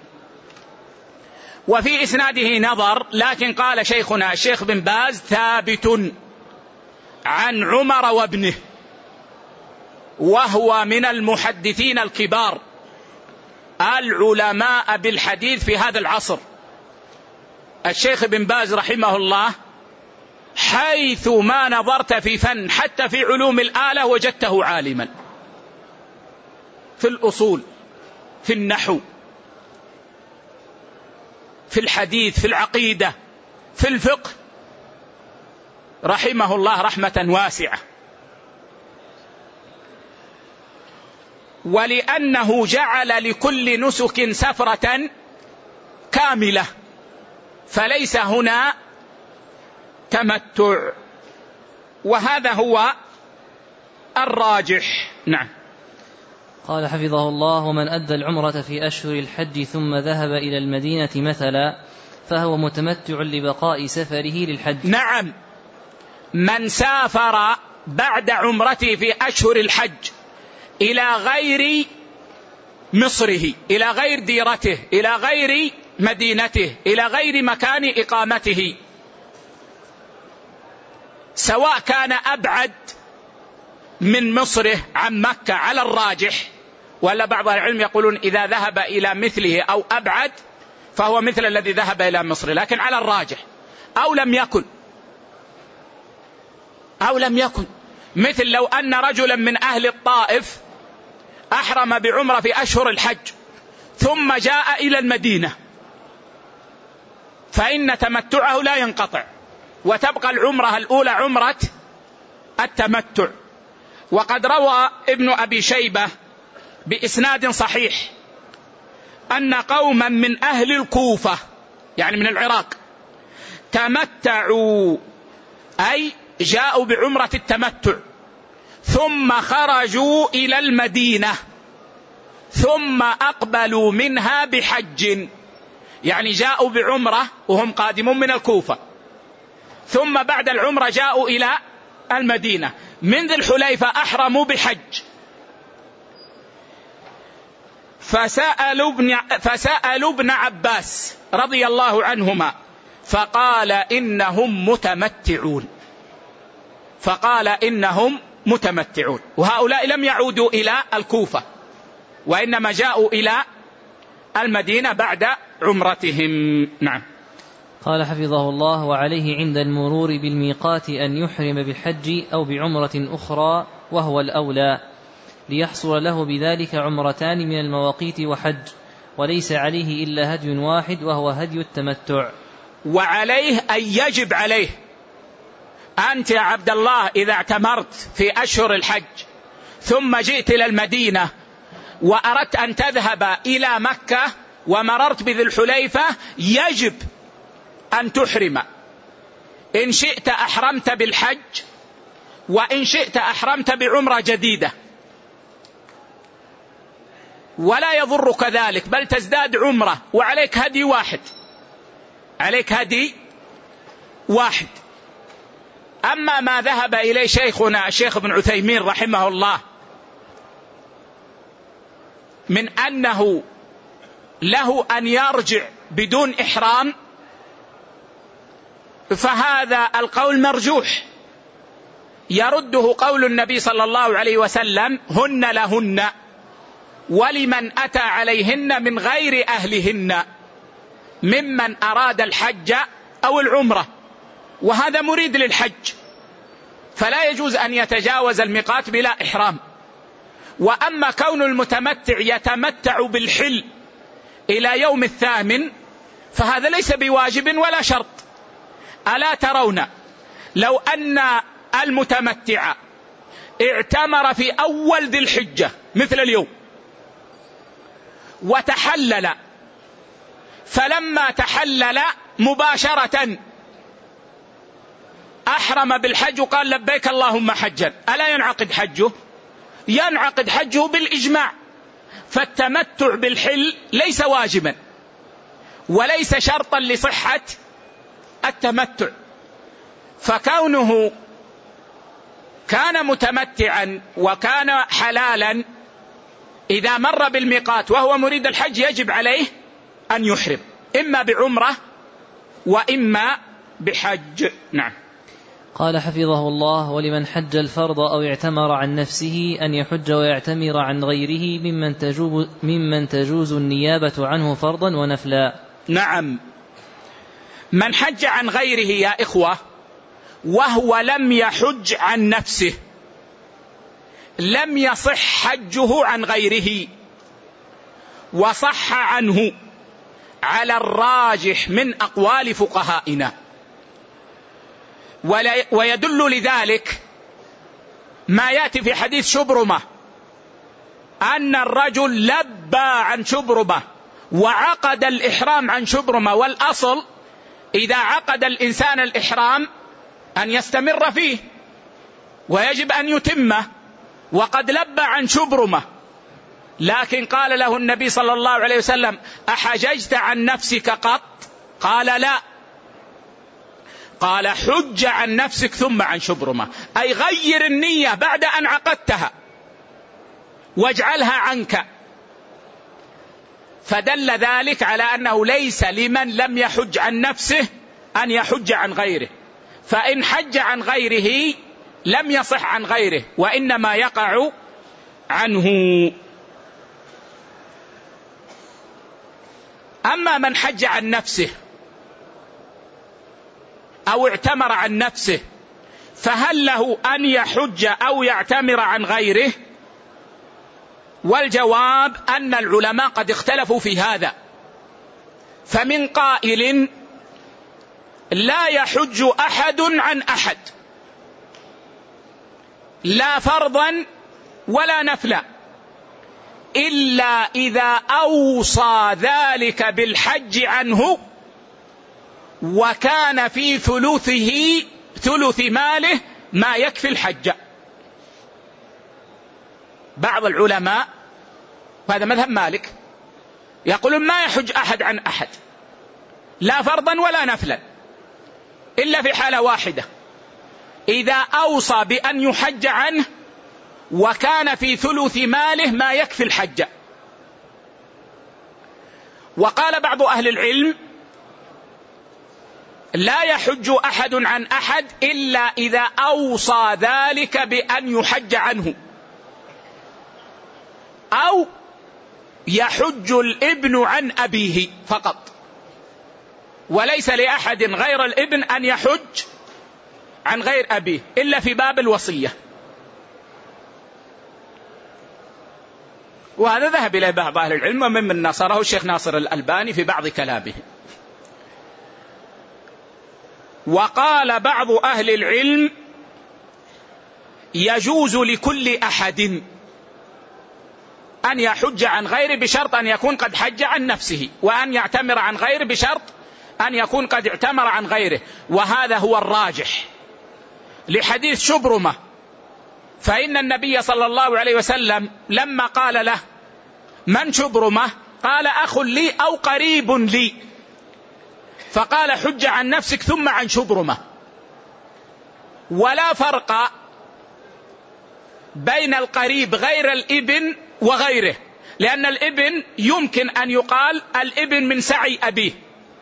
وفي إسناده نظر، لكن قال شيخنا الشيخ بن باز: ثابت عن عمر وابنه، وهو من المحدثين الكبار العلماء بالحديث في هذا العصر. الشيخ بن باز رحمه الله حيث ما نظرت في فن حتى في علوم الآلة وجدته عالما، في الأصول، في النحو، في الحديث، في العقيدة، في الفقه، رحمه الله رحمة واسعة. ولأنه جعل لكل نسك سفرة كاملة، فليس هنا تمتع، وهذا هو الراجح. نعم. قال حفظه الله: ومن أدى العمرة في أشهر الحج ثم ذهب إلى المدينة مثلا فهو متمتع لبقاء سفره للحج. نعم، من سافر بعد عمرته في أشهر الحج إلى غير مصره، إلى غير ديرته، إلى غير مدينته، إلى غير مكان إقامته، سواء كان أبعد من مصره عن مكة على الراجح، ولا بعض العلم يقولون إذا ذهب إلى مثله أو أبعد فهو مثل الذي ذهب إلى مصر، لكن على الراجح أو لم يكن أو لم يكن مثل لو أن رجلا من أهل الطائف أحرم بعمرة في أشهر الحج ثم جاء إلى المدينة، فإن تمتعه لا ينقطع، وتبقى العمرة الأولى عمرة التمتع. وقد روى ابن أبي شيبة بإسناد صحيح أن قوما من أهل الكوفة، يعني من العراق، تمتعوا، أي جاءوا بعمرة التمتع ثم خرجوا إلى المدينة ثم أقبلوا منها بحج، يعني جاءوا بعمرة وهم قادمون من الكوفة، ثم بعد العمرة جاءوا إلى المدينة، من ذي الحليفة أحرموا بحج، فسألوا ابن, فسألوا ابن عباس رضي الله عنهما فقال إنهم متمتعون، فقال إنهم متمتعون. وهؤلاء لم يعودوا إلى الكوفة، وإنما جاءوا إلى المدينة بعد عمرتهم. نعم. قال حفظه الله: وعليه عند المرور بالميقات أن يحرم بالحج أو بعمرة أخرى وهو الأولى، ليحصل له بذلك عمرتان من المواقيت وحج، وليس عليه إلا هدي واحد وهو هدي التمتع. وعليه أن يجب عليه، أنت يا عبد الله إذا اعتمرت في أشهر الحج ثم جئت إلى المدينة وأردت أن تذهب إلى مكة ومررت بذي الحليفة، يجب أن تحرم. إن شئت أحرمت بالحج، وإن شئت أحرمت بعمرة جديدة، ولا يضرك ذلك، بل تزداد عمرة وعليك هدي واحد، عليك هدي واحد. أما ما ذهب إليه شيخنا الشيخ ابن عثيمين رحمه الله من أنه له أن يرجع بدون إحرام، فهذا القول مرجوح، يرده قول النبي صلى الله عليه وسلم: هن لهن ولمن أتى عليهن من غير أهلهن ممن أراد الحج أو العمرة. وهذا مريد للحج، فلا يجوز أن يتجاوز الميقات بلا إحرام. وأما كون المتمتع يتمتع بالحل إلى يوم الثامن فهذا ليس بواجب ولا شرط. ألا ترون لو أن المتمتع اعتمر في أول ذي الحجة مثل اليوم وتحلل، فلما تحلل مباشرة أحرم بالحج وقال لبيك اللهم حجا، ألا ينعقد حجه؟ ينعقد حجه بالإجماع. فالتمتع بالحل ليس واجبا وليس شرطا لصحة التمتع. فكونه كان متمتعا وكان حلالا إذا مر بالميقات وهو مريد الحج يجب عليه أن يحرم إما بعمرة وإما بحج. نعم. قال حفظه الله: ولمن حج الفرض أو اعتمر عن نفسه أن يحج ويعتمر عن غيره ممن تجوز, ممن تجوز النيابة عنه فرضا ونفلا. نعم. من حج عن غيره يا إخوة وهو لم يحج عن نفسه لم يصح حجه عن غيره، وصح عنه على الراجح من أقوال فقهائنا. ويدل لذلك ما يأتي في حديث شبرمة أن الرجل لبى عن شبرمة وعقد الإحرام عن شبرمة، والأصل إذا عقد الإنسان الإحرام أن يستمر فيه ويجب أن يتمه، وقد لبى عن شبرمة، لكن قال له النبي صلى الله عليه وسلم: أحججت عن نفسك قط؟ قال لا. قال: حج عن نفسك ثم عن شبرمة، أي غير النية بعد أن عقدتها واجعلها عنك. فدل ذلك على أنه ليس لمن لم يحج عن نفسه أن يحج عن غيره، فإن حج عن غيره لم يصح عن غيره وإنما يقع عنه. أما من حج عن نفسه أو اعتمر عن نفسه فهل له أن يحج أو يعتمر عن غيره؟ والجواب أن العلماء قد اختلفوا في هذا، فمن قائل لا يحج أحد عن أحد لا فرضا ولا نفلا إلا إذا أوصى ذلك بالحج عنه وكان في ثلثه ثلث ماله ما يكفي الحج. بعض العلماء وهذا مذهب مالك يقولون ما يحج أحد عن أحد لا فرضا ولا نفلا إلا في حالة واحدة، إذا أوصى بأن يحج عنه وكان في ثلث ماله ما يكفي الحج. وقال بعض أهل العلم لا يحج أحد عن أحد إلا إذا أوصى ذلك بأن يحج عنه، أو يحج الابن عن أبيه فقط، وليس لأحد غير الابن أن يحج عن غير أبيه إلا في باب الوصية. وهذا ذهب إليه بعض أهل العلم وممن نصره الشيخ ناصر الألباني في بعض كلامه. وقال بعض أهل العلم يجوز لكل أحد أن يحج عن غيره بشرط أن يكون قد حج عن نفسه، وأن يعتمر عن غيره بشرط أن يكون قد اعتمر عن غيره، وهذا هو الراجح لحديث شبرمة. فإن النبي صلى الله عليه وسلم لما قال له من شبرمة قال أخ لي أو قريب لي، فقال حج عن نفسك ثم عن شبرمة. ولا فرق بين القريب غير الابن وغيره، لأن الابن يمكن أن يقال الابن من سعي أبيه،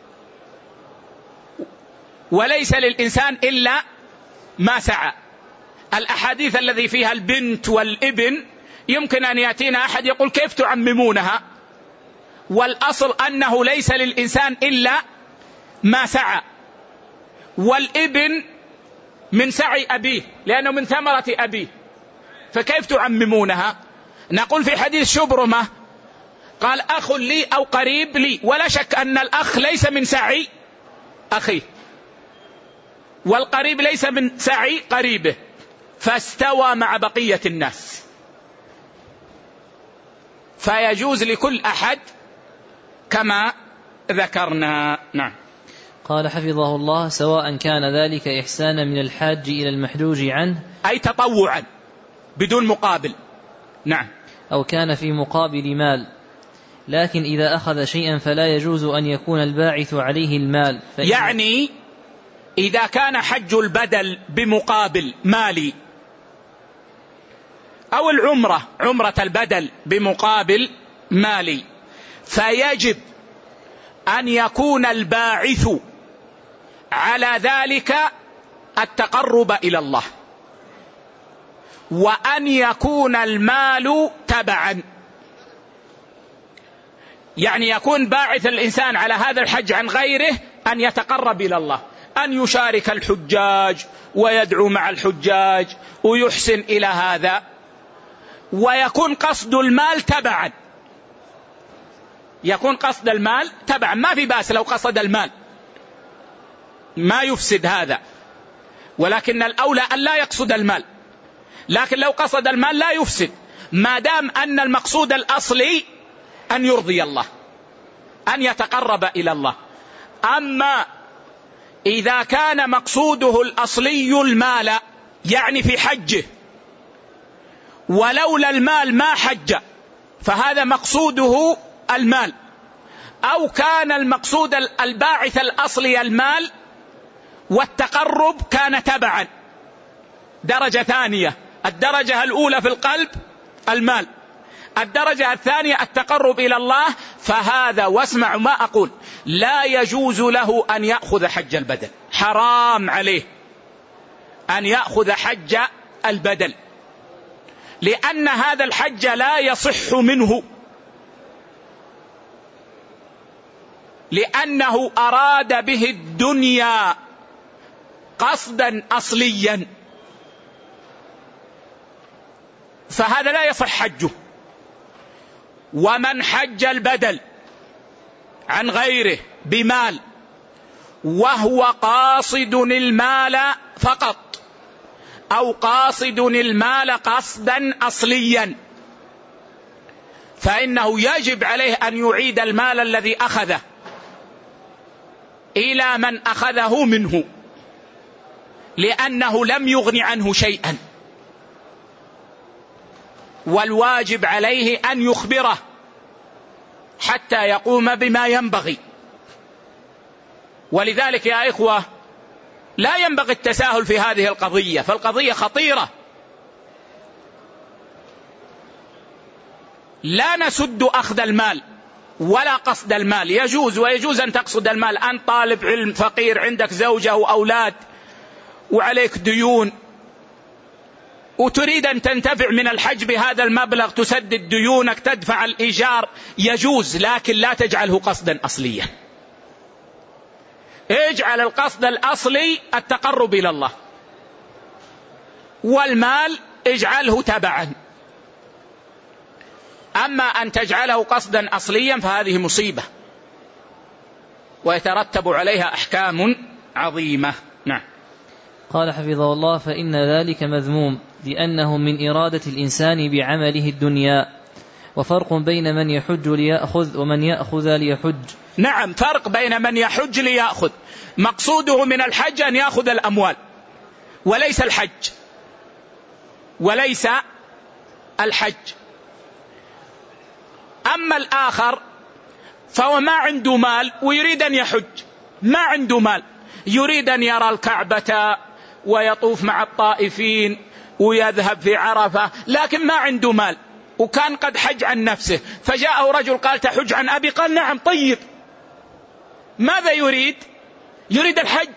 وليس للإنسان إلا ما سعى. الأحاديث الذي فيها البنت والابن يمكن أن يأتينا أحد يقول كيف تعممونها، والأصل أنه ليس للإنسان إلا ما سعى. والابن من سعي أبيه لأنه من ثمرة أبيه، فكيف تعممونها؟ نقول في حديث شبرمة قال أخ لي أو قريب لي، ولا شك أن الأخ ليس من سعي أخيه والقريب ليس من سعي قريبه، فاستوى مع بقية الناس، فيجوز لكل أحد كما ذكرنا. نعم. قال حفظه الله: سواء كان ذلك إحسانا من الحاج إلى المحجوج عنه أي تطوعا بدون مقابل، نعم، أو كان في مقابل مال، لكن إذا أخذ شيئا فلا يجوز أن يكون الباعث عليه المال. يعني إذا كان حج البدل بمقابل مالي أو العمرة عمرة البدل بمقابل مالي، فيجب أن يكون الباعث على ذلك التقرب إلى الله، وأن يكون المال تبعا، يعني يكون باعث الإنسان على هذا الحج عن غيره أن يتقرب إلى الله، أن يشارك الحجاج ويدعو مع الحجاج ويحسن إلى هذا، ويكون قصد المال تبعا، يكون قصد المال تبعا، ما في بأس لو قصد المال ما يفسد هذا، ولكن الأولى أن لا يقصد المال، لكن لو قصد المال لا يفسد ما دام أن المقصود الأصلي أن يرضي الله، أن يتقرب إلى الله. أما إذا كان مقصوده الأصلي المال، يعني في حجه ولولا المال ما حج، فهذا مقصوده المال، أو كان المقصود الباعث الأصلي المال والتقرب كان تبعا، درجة ثانية. الدرجة الأولى في القلب المال، الدرجة الثانية التقرب إلى الله، فهذا واسمع ما أقول لا يجوز له أن يأخذ حج البدل، حرام عليه أن يأخذ حج البدل، لأن هذا الحج لا يصح منه، لأنه أراد به الدنيا قصدا أصليا، فهذا لا يصح حجه. ومن حج البدل عن غيره بمال وهو قاصد المال فقط، أو قاصد المال قصدا أصليا، فإنه يجب عليه أن يعيد المال الذي أخذه إلى من أخذه منه، لأنه لم يغن عنه شيئا، والواجب عليه أن يخبره حتى يقوم بما ينبغي. ولذلك يا إخوة لا ينبغي التساهل في هذه القضية، فالقضية خطيرة، لا نسد أخذ المال ولا قصد المال، يجوز ويجوز أن تقصد المال، أنت طالب علم فقير عندك زوجة وأولاد وعليك ديون وتريد أن تنتفع من الحج بهذا المبلغ، تسدد ديونك، تدفع الإيجار، يجوز، لكن لا تجعله قصدا أصليا. اجعل القصد الأصلي التقرب إلى الله، والمال اجعله تبعا. أما أن تجعله قصدا أصليا فهذه مصيبة ويترتب عليها أحكام عظيمة. نعم. قال حفظه الله: فإن ذلك مذموم، لأنه من إرادة الإنسان بعمله الدنيا، وفرق بين من يحج ليأخذ ومن يأخذ ليحج. نعم، فرق بين من يحج ليأخذ، مقصوده من الحج أن يأخذ الأموال وليس الحج، وليس الحج. أما الآخر فهو ما عنده مال ويريد أن يحج، ما عنده مال، يريد أن يرى الكعبة ويطوف مع الطائفين ويذهب في عرفة، لكن ما عنده مال، وكان قد حج عن نفسه، فجاءه رجل قال: تحج عن أبي؟ قال: نعم. طيب، ماذا يريد؟ يريد الحج.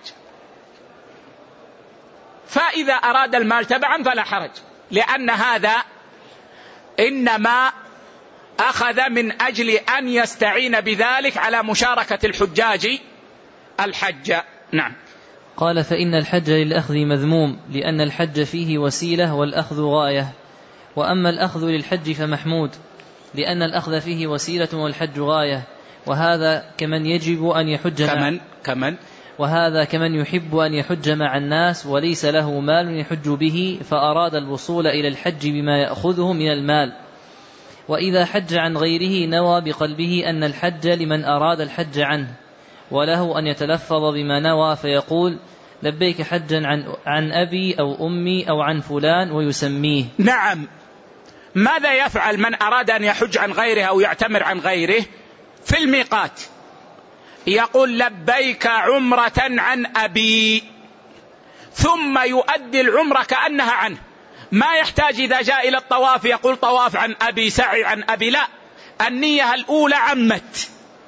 فإذا أراد المال تبعا فلا حرج، لأن هذا إنما أخذ من أجل أن يستعين بذلك على مشاركة الحجاج الحج. نعم. قال: فإن الحج للأخذ مذموم، لأن الحج فيه وسيلة والأخذ غاية، وأما الأخذ للحج فمحمود، لأن الأخذ فيه وسيلة والحج غاية، وهذا كمن يجب أن يحج كمن كمن وهذا كمن يحب أن يحج مع الناس وليس له مال يحج به، فأراد الوصول إلى الحج بما يأخذه من المال، وإذا حج عن غيره نوى بقلبه أن الحج لمن أراد الحج عنه، وله أن يتلفظ بما نوى فيقول: لبيك حجا عن, عن أبي أو أمي أو عن فلان، ويسميه. نعم. ماذا يفعل من أراد أن يحج عن غيره أو يعتمر عن غيره في الميقات؟ يقول: لبيك عمرة عن أبي، ثم يؤدي العمرة كأنها عنه، ما يحتاج إذا جاء إلى الطواف يقول طواف عن أبي، سعي عن أبي، لا، النية الأولى عمت.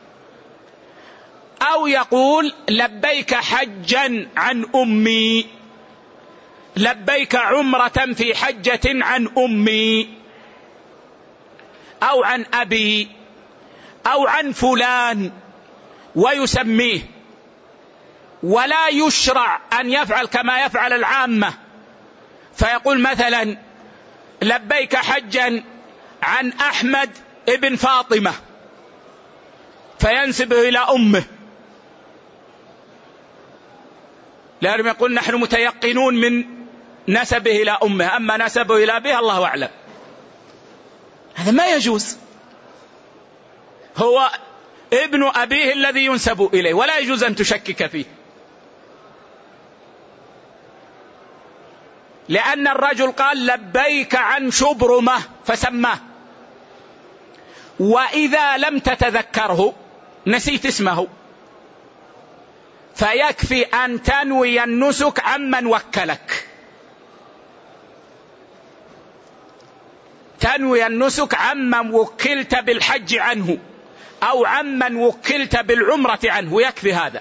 أو يقول: لبيك حجا عن أمي، لبيك عمرة في حجة عن أمي، أو عن أبي، أو عن فلان، ويسميه. ولا يشرع أن يفعل كما يفعل العامة، فيقول مثلا: لبيك حجا عن أحمد ابن فاطمة، فينسبه إلى أمه، لأنهم يقول: نحن متيقنون من نسبه إلى أمه، أما نسبه إلى أبيه الله أعلم. هذا ما يجوز، هو ابن أبيه الذي ينسب إليه، ولا يجوز أن تشكك فيه، لأن الرجل قال: لبيك عن شبرمة فسماه، وإذا لم تتذكره نسيت اسمه، فيكفي أن تنوي النسك عمن وكلك، تنوي النسك عمن وكلت بالحج عنه أو عمن وكلت بالعمرة عنه، ويكفي هذا،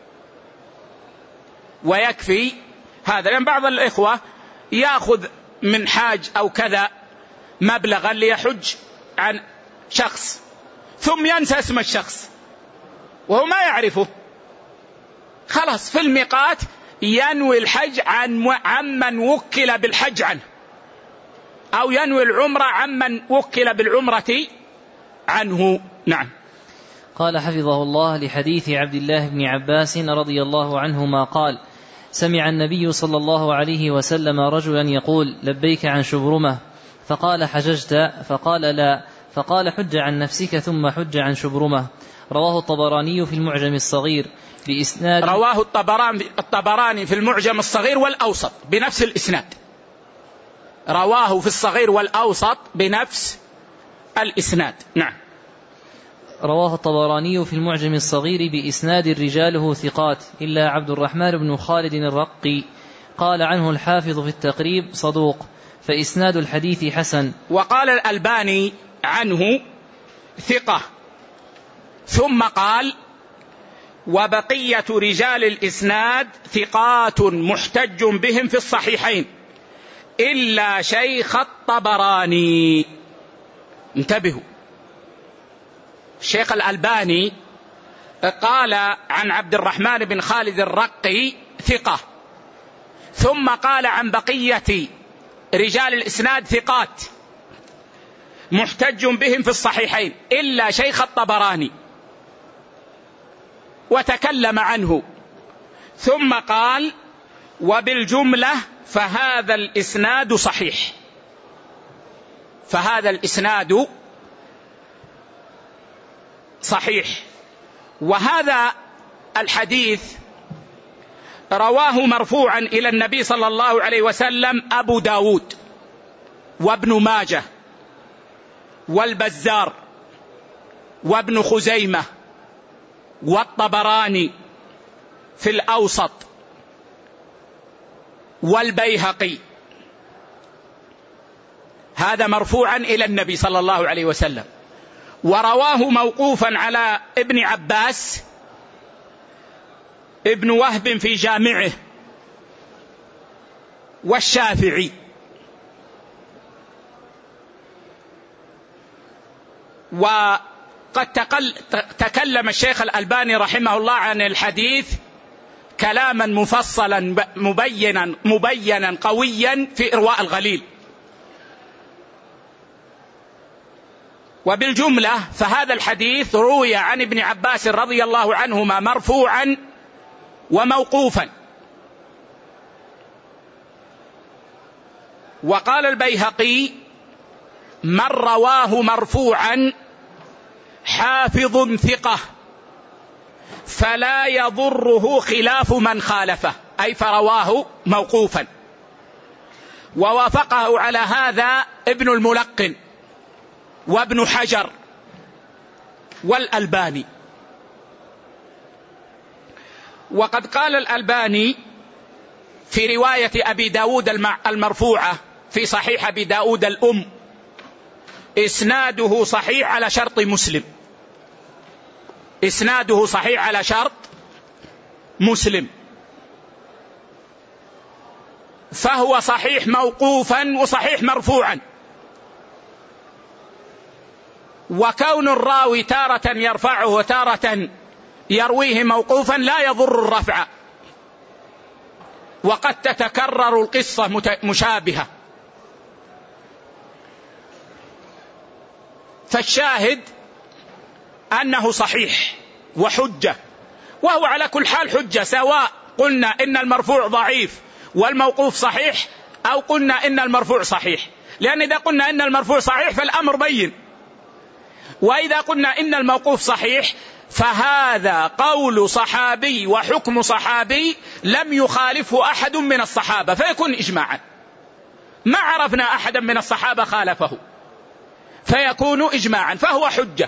ويكفي هذا. لأن بعض الإخوة يأخذ من حاج أو كذا مبلغا ليحج عن شخص، ثم ينسى اسم الشخص وهو ما يعرفه، خلاص في الميقات ينوي الحج عن عمن وكل بالحج عنه، أو ينوي العمرة عمن وكل بالعمرة عنه. نعم. قال حفظه الله: لحديث عبد الله بن عباس رضي الله عنهما قال: سمع النبي صلى الله عليه وسلم رجلا يقول: لبيك عن شبرمة، فقال: حججت؟ فقال: لا. فقال: حج عن نفسك ثم حج عن شبرمة. رواه الطبراني في المعجم الصغير بإسناد رواه الطبراني الطبراني في المعجم الصغير والأوسط بنفس الإسناد، رواه في الصغير والأوسط بنفس الإسناد. نعم. رواه الطبراني في المعجم الصغير بإسناد رجاله ثقات إلا عبد الرحمن بن خالد الرقي، قال عنه الحافظ في التقريب: صدوق، فإسناد الحديث حسن. وقال الألباني عنه ثقة، ثم قال: وبقية رجال الإسناد ثقات محتج بهم في الصحيحين إلا شيخ الطبراني. انتبهوا، الشيخ الألباني قال عن عبد الرحمن بن خالد الرقي ثقة، ثم قال عن بقية رجال الإسناد ثقات محتج بهم في الصحيحين إلا شيخ الطبراني، وتكلم عنه، ثم قال: وبالجملة فهذا الإسناد صحيح، فهذا الإسناد صحيح. وهذا الحديث رواه مرفوعا إلى النبي صلى الله عليه وسلم أبو داود وابن ماجه والبزار وابن خزيمة والطبراني في الأوسط والبيهقي، هذا مرفوعا إلى النبي صلى الله عليه وسلم. ورواه موقوفا على ابن عباس ابن وهب في جامعه والشافعي. وقد تكلم الشيخ الألباني رحمه الله عن الحديث كلاما مفصلا مبينا مبينا قويا في إرواء الغليل. وبالجملة فهذا الحديث روي عن ابن عباس رضي الله عنهما مرفوعا وموقوفا. وقال البيهقي: من رواه مرفوعا حافظ ثقة فلا يضره خلاف من خالفه، أي فرواه موقوفا. ووافقه على هذا ابن الملقن وابن حجر والألباني. وقد قال الألباني في رواية أبي داود المرفوعة في صحيح أبي داود الأم: إسناده صحيح على شرط مسلم. إسناده صحيح على شرط مسلم، فهو صحيح موقوفا وصحيح مرفوعا. وكون الراوي تارة يرفعه وتارة يرويه موقوفا لا يضر الرفع، وقد تتكرر القصة مشابهة. فالشاهد أنه صحيح وحجة، وهو على كل حال حجة، سواء قلنا إن المرفوع ضعيف والموقوف صحيح أو قلنا إن المرفوع صحيح، لأن إذا قلنا إن المرفوع صحيح فالأمر بين، وإذا قلنا إن الموقوف صحيح فهذا قول صحابي وحكم صحابي لم يخالفه أحد من الصحابة فيكون إجماعا. ما عرفنا أحدا من الصحابة خالفه فيكون إجماعا، فهو حجة.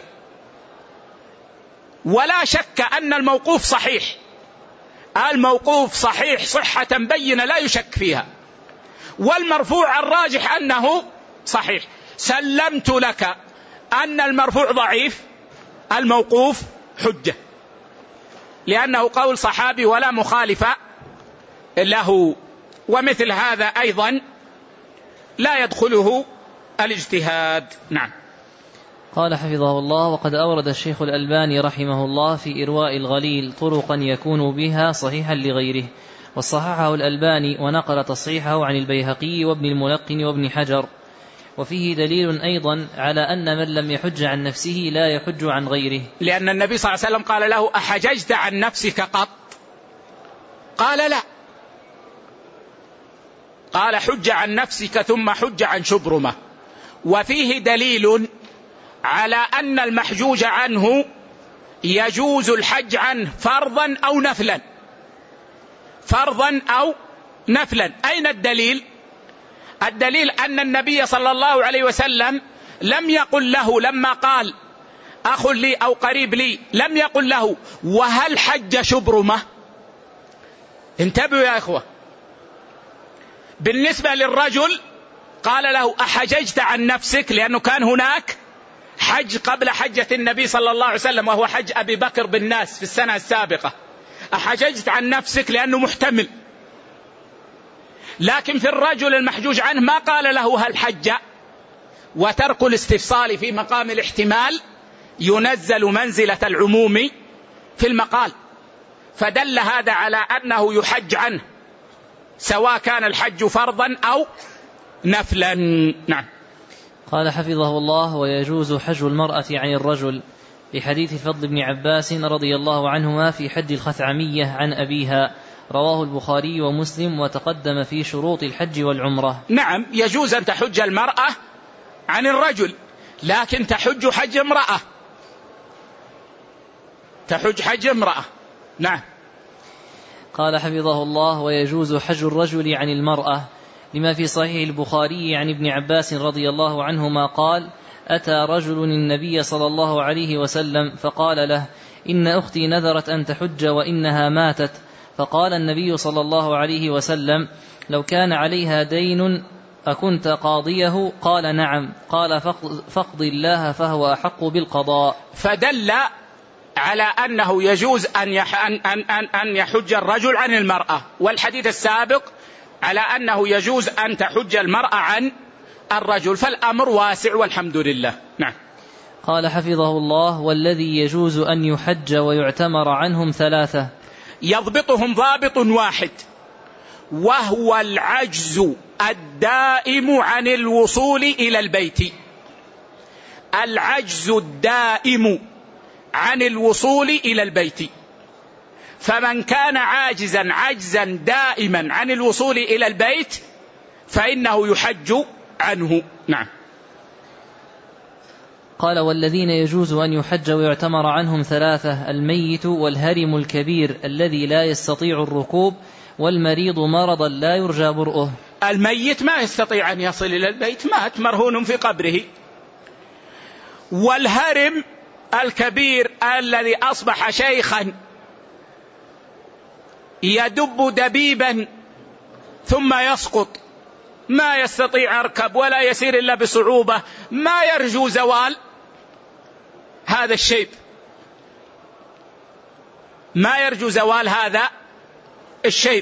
ولا شك أن الموقوف صحيح، الموقوف صحيح صحة بينة لا يشك فيها، والمرفوع الراجح أنه صحيح. سلمت لك أن المرفوع ضعيف، الموقوف حجة، لأنه قول صحابي ولا مخالف له. ومثل هذا أيضا لا يدخله الاجتهاد. نعم. قال حفظه الله: وقد أورد الشيخ الألباني رحمه الله في إرواء الغليل طرقا يكون بها صحيحا لغيره، وصححه الألباني ونقل تصحيحه عن البيهقي وابن الملقن وابن حجر. وفيه دليل أيضا على أن من لم يحج عن نفسه لا يحج عن غيره، لأن النبي صلى الله عليه وسلم قال له: أحججت عن نفسك قط؟ قال: لا. قال: حج عن نفسك ثم حج عن شبرمة. وفيه دليل على أن المحجوج عنه يجوز الحج عنه فرضا أو نفلا، فرضا أو نفلا. أين الدليل؟ الدليل أن النبي صلى الله عليه وسلم لم يقل له لما قال أخ لي أو قريب لي، لم يقل له: وهل حج شبرمة؟ انتبهوا يا إخوة. بالنسبة للرجل قال له: أحججت عن نفسك؟ لأنه كان هناك حج قبل حجة النبي صلى الله عليه وسلم، وهو حج أبي بكر بالناس في السنة السابقة. أحججت عن نفسك لأنه محتمل. لكن في الرجل المحجوج عنه ما قال له هل حج، وترك الاستفصال في مقام الاحتمال ينزل منزلة العموم في المقال، فدل هذا على أنه يحج عنه سواء كان الحج فرضا أو نفلا. نعم. قال حفظه الله: ويجوز حج المرأة عن الرجل، لحديث فضل بن عباس رضي الله عنهما في حج الخثعمية عن أبيها، رواه البخاري ومسلم، وتقدم في شروط الحج والعمرة. نعم، يجوز أن تحج المرأة عن الرجل، لكن تحج حج امرأة، تحج حج امرأة. نعم. قال حفظه الله: ويجوز حج الرجل عن المرأة، لما في صحيح البخاري عن ابن عباس رضي الله عنهما قال: أتى رجل النبي صلى الله عليه وسلم فقال له: إن أختي نذرت أن تحج وإنها ماتت. فقال النبي صلى الله عليه وسلم: لو كان عليها دين أكنت قاضيه؟ قال: نعم. قال: فاقض الله فهو أحق بالقضاء. فدل على أنه يجوز أن أن يحج الرجل عن المرأة، والحديث السابق على أنه يجوز أن تحج المرأة عن الرجل، فالأمر واسع والحمد لله. نعم. قال حفظه الله: والذي يجوز أن يحج ويعتمر عنهم ثلاثة. يضبطهم ضابط واحد، وهو العجز الدائم عن الوصول إلى البيت. العجز الدائم عن الوصول إلى البيت، فمن كان عاجزا عجزا دائما عن الوصول إلى البيت فإنه يحج عنه. نعم. قال: والذين يجوز أن يحج ويعتمر عنهم ثلاثة: الميت، والهرم الكبير الذي لا يستطيع الركوب، والمريض مرضا لا يرجى برؤه. الميت ما يستطيع أن يصل إلى البيت، مات مرهون في قبره. والهرم الكبير الذي أصبح شيخا يدب دبيبا ثم يسقط، ما يستطيع يركب ولا يسير إلا بصعوبة، ما يرجو زوال هذا الشيب، ما يرجو زوال هذا الشيب.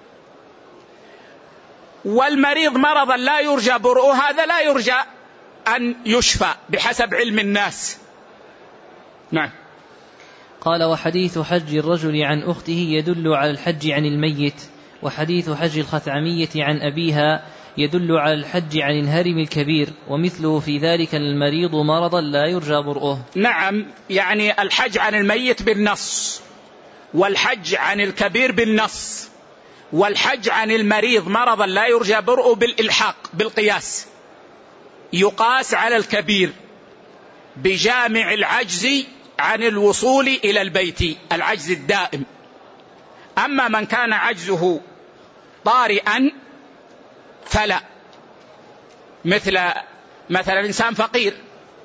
والمريض مرضا لا يرجى برؤه، هذا لا يرجى أن يشفى بحسب علم الناس. نعم. قال: وحديث حج الرجل عن أخته يدل على الحج عن الميت، وحديث حج الخثعمية عن أبيها يدل على الحج عن الهرم الكبير، ومثله في ذلك المريض مرضا لا يرجى برؤه. نعم، يعني الحج عن الميت بالنص، والحج عن الكبير بالنص، والحج عن المريض مرضا لا يرجى برؤه بالإلحاق بالقياس، يقاس على الكبير بجامع العجز عن الوصول إلى البيت، العجز الدائم. أما من كان عجزه طارئا فلا، مثل مثلا إنسان فقير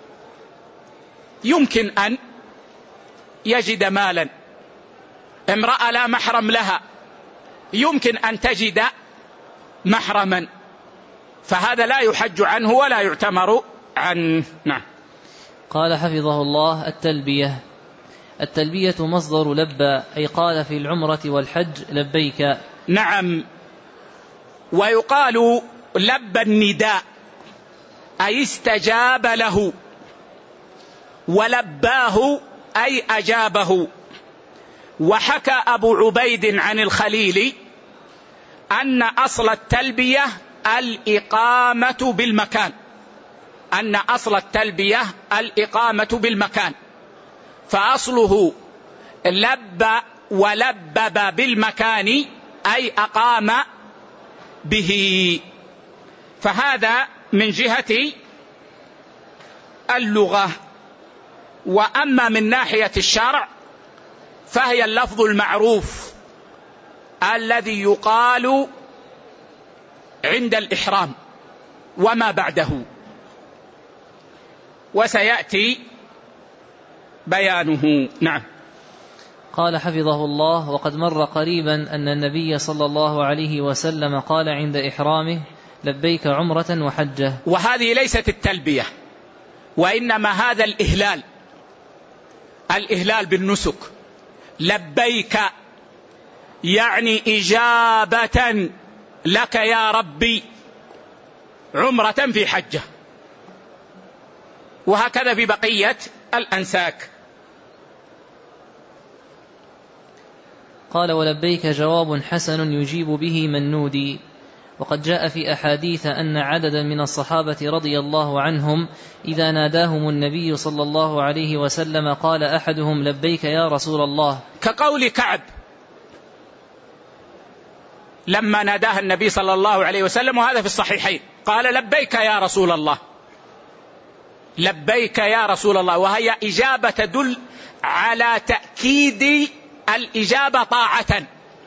يمكن أن يجد مالا، امرأة لا محرم لها يمكن أن تجد محرما، فهذا لا يحج عنه ولا يعتمر عنه. نعم. قال حفظه الله: التلبية. التلبية مصدر لبى، أي قال في العمرة والحج لبيك. نعم. ويقال لبى النداء، أي استجاب له، ولباه أي أجابه. وحكى أبو عبيد عن الخليل أن أصل التلبية الإقامة بالمكان، أن أصل التلبية الإقامة بالمكان، فأصله لبى ولبب بالمكان أي أقام به. فهذا من جهة اللغة. وأما من ناحية الشرع فهي اللفظ المعروف الذي يقال عند الإحرام وما بعده، وسيأتي بيانه. نعم. قال حفظه الله: وقد مر قريبا أن النبي صلى الله عليه وسلم قال عند إحرامه: لبيك عمرة وحجة. وهذه ليست التلبية، وإنما هذا الإهلال، الإهلال بالنسك. لبيك يعني إجابة لك يا ربي، عمرة في حجة. وهكذا في بقية الأنساك. قال: ولبيك جواب حسن يجيب به من نودي. وقد جاء في أحاديث أن عددا من الصحابة رضي الله عنهم إذا ناداهم النبي صلى الله عليه وسلم قال أحدهم: لبيك يا رسول الله، كقول كعب لما ناداه النبي صلى الله عليه وسلم، وهذا في الصحيحين، قال: لبيك يا رسول الله، لبيك يا رسول الله، وهي إجابة تدل على تأكيد الإجابة طاعة.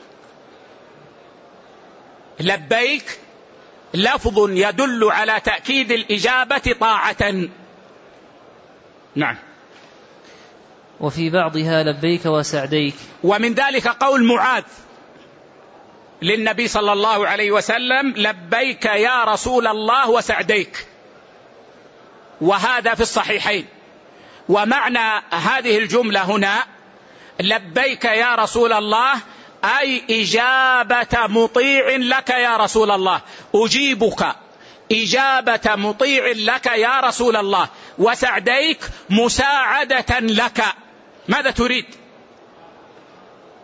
لبيك لفظ يدل على تأكيد الإجابة طاعة. نعم. وفي بعضها لبيك وسعديك. ومن ذلك قول معاذ للنبي صلى الله عليه وسلم: لبيك يا رسول الله وسعديك، وهذا في الصحيحين. ومعنى هذه الجملة هنا لبيك يا رسول الله أي إجابة مطيع لك يا رسول الله، أجيبك إجابة مطيع لك يا رسول الله، وسعديك مساعدة لك. ماذا تريد؟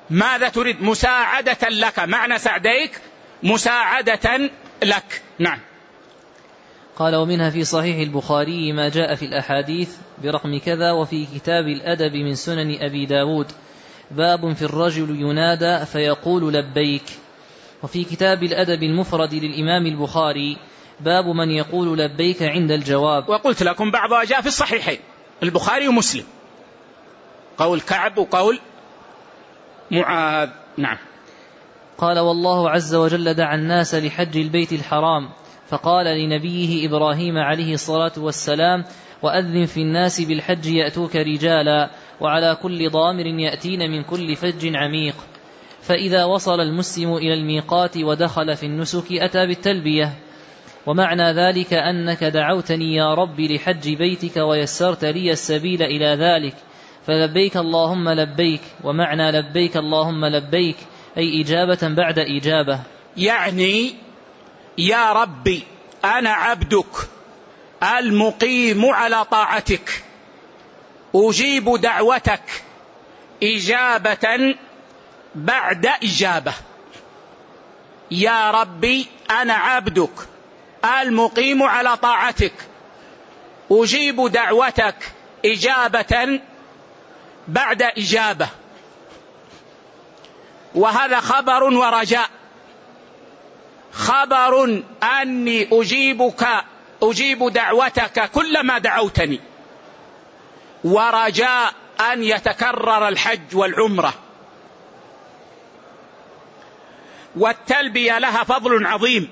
ماذا تريد؟ مساعدة لك، معنى سعديك مساعدة لك. نعم. قال ومنها في صحيح البخاري ما جاء في الأحاديث برقم كذا، وفي كتاب الأدب من سنن أبي داود باب في الرجل ينادى فيقول لبيك. وفي كتاب الأدب المفرد للإمام البخاري باب من يقول لبيك عند الجواب. وقلت لكم بعضها جاء في الصحيحين البخاري ومسلم، قول كعب وقول معاذ. نعم. قال والله عز وجل دعا الناس لحج البيت الحرام فقال لنبيه إبراهيم عليه الصلاة والسلام وأذن في الناس بالحج يأتوك رجالا وعلى كل ضامر يأتين من كل فج عميق. فإذا وصل المسلم إلى الميقات ودخل في النسك أتى بالتلبية. ومعنى ذلك أنك دعوتني يا رب لحج بيتك ويسرت لي السبيل إلى ذلك، فلبيك اللهم لبيك. ومعنى لبيك اللهم لبيك أي إجابة بعد إجابة، يعني يا ربي أنا عبدك المقيم على طاعتك أجيب دعوتك إجابة بعد إجابة. يا ربي أنا عبدك المقيم على طاعتك أجيب دعوتك إجابة بعد إجابة. وهذا خبر ورجاء، خبر أني أجيبك أجيب دعوتك كلما دعوتني، ورجاء أن يتكرر الحج والعمرة. والتلبية لها فضل عظيم،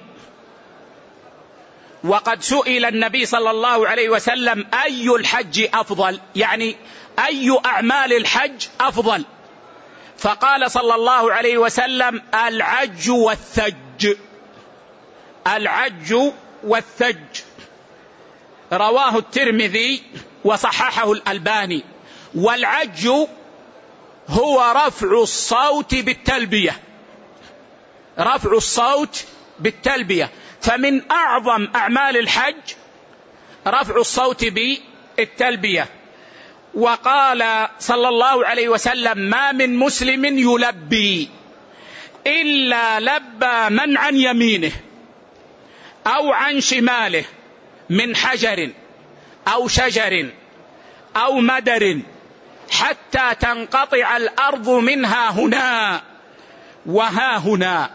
وقد سئل النبي صلى الله عليه وسلم أي الحج أفضل، يعني أي أعمال الحج أفضل، فقال صلى الله عليه وسلم العج والثج. العج والثج رواه الترمذي وصححه الألباني. والعج هو رفع الصوت بالتلبية، رفع الصوت بالتلبية، فمن أعظم أعمال الحج رفع الصوت بالتلبية. وقال صلى الله عليه وسلم ما من مسلم يلبي إلا لبى من عن يمينه أو عن شماله من حجر أو شجر أو مدر حتى تنقطع الأرض منها هنا وها هنا.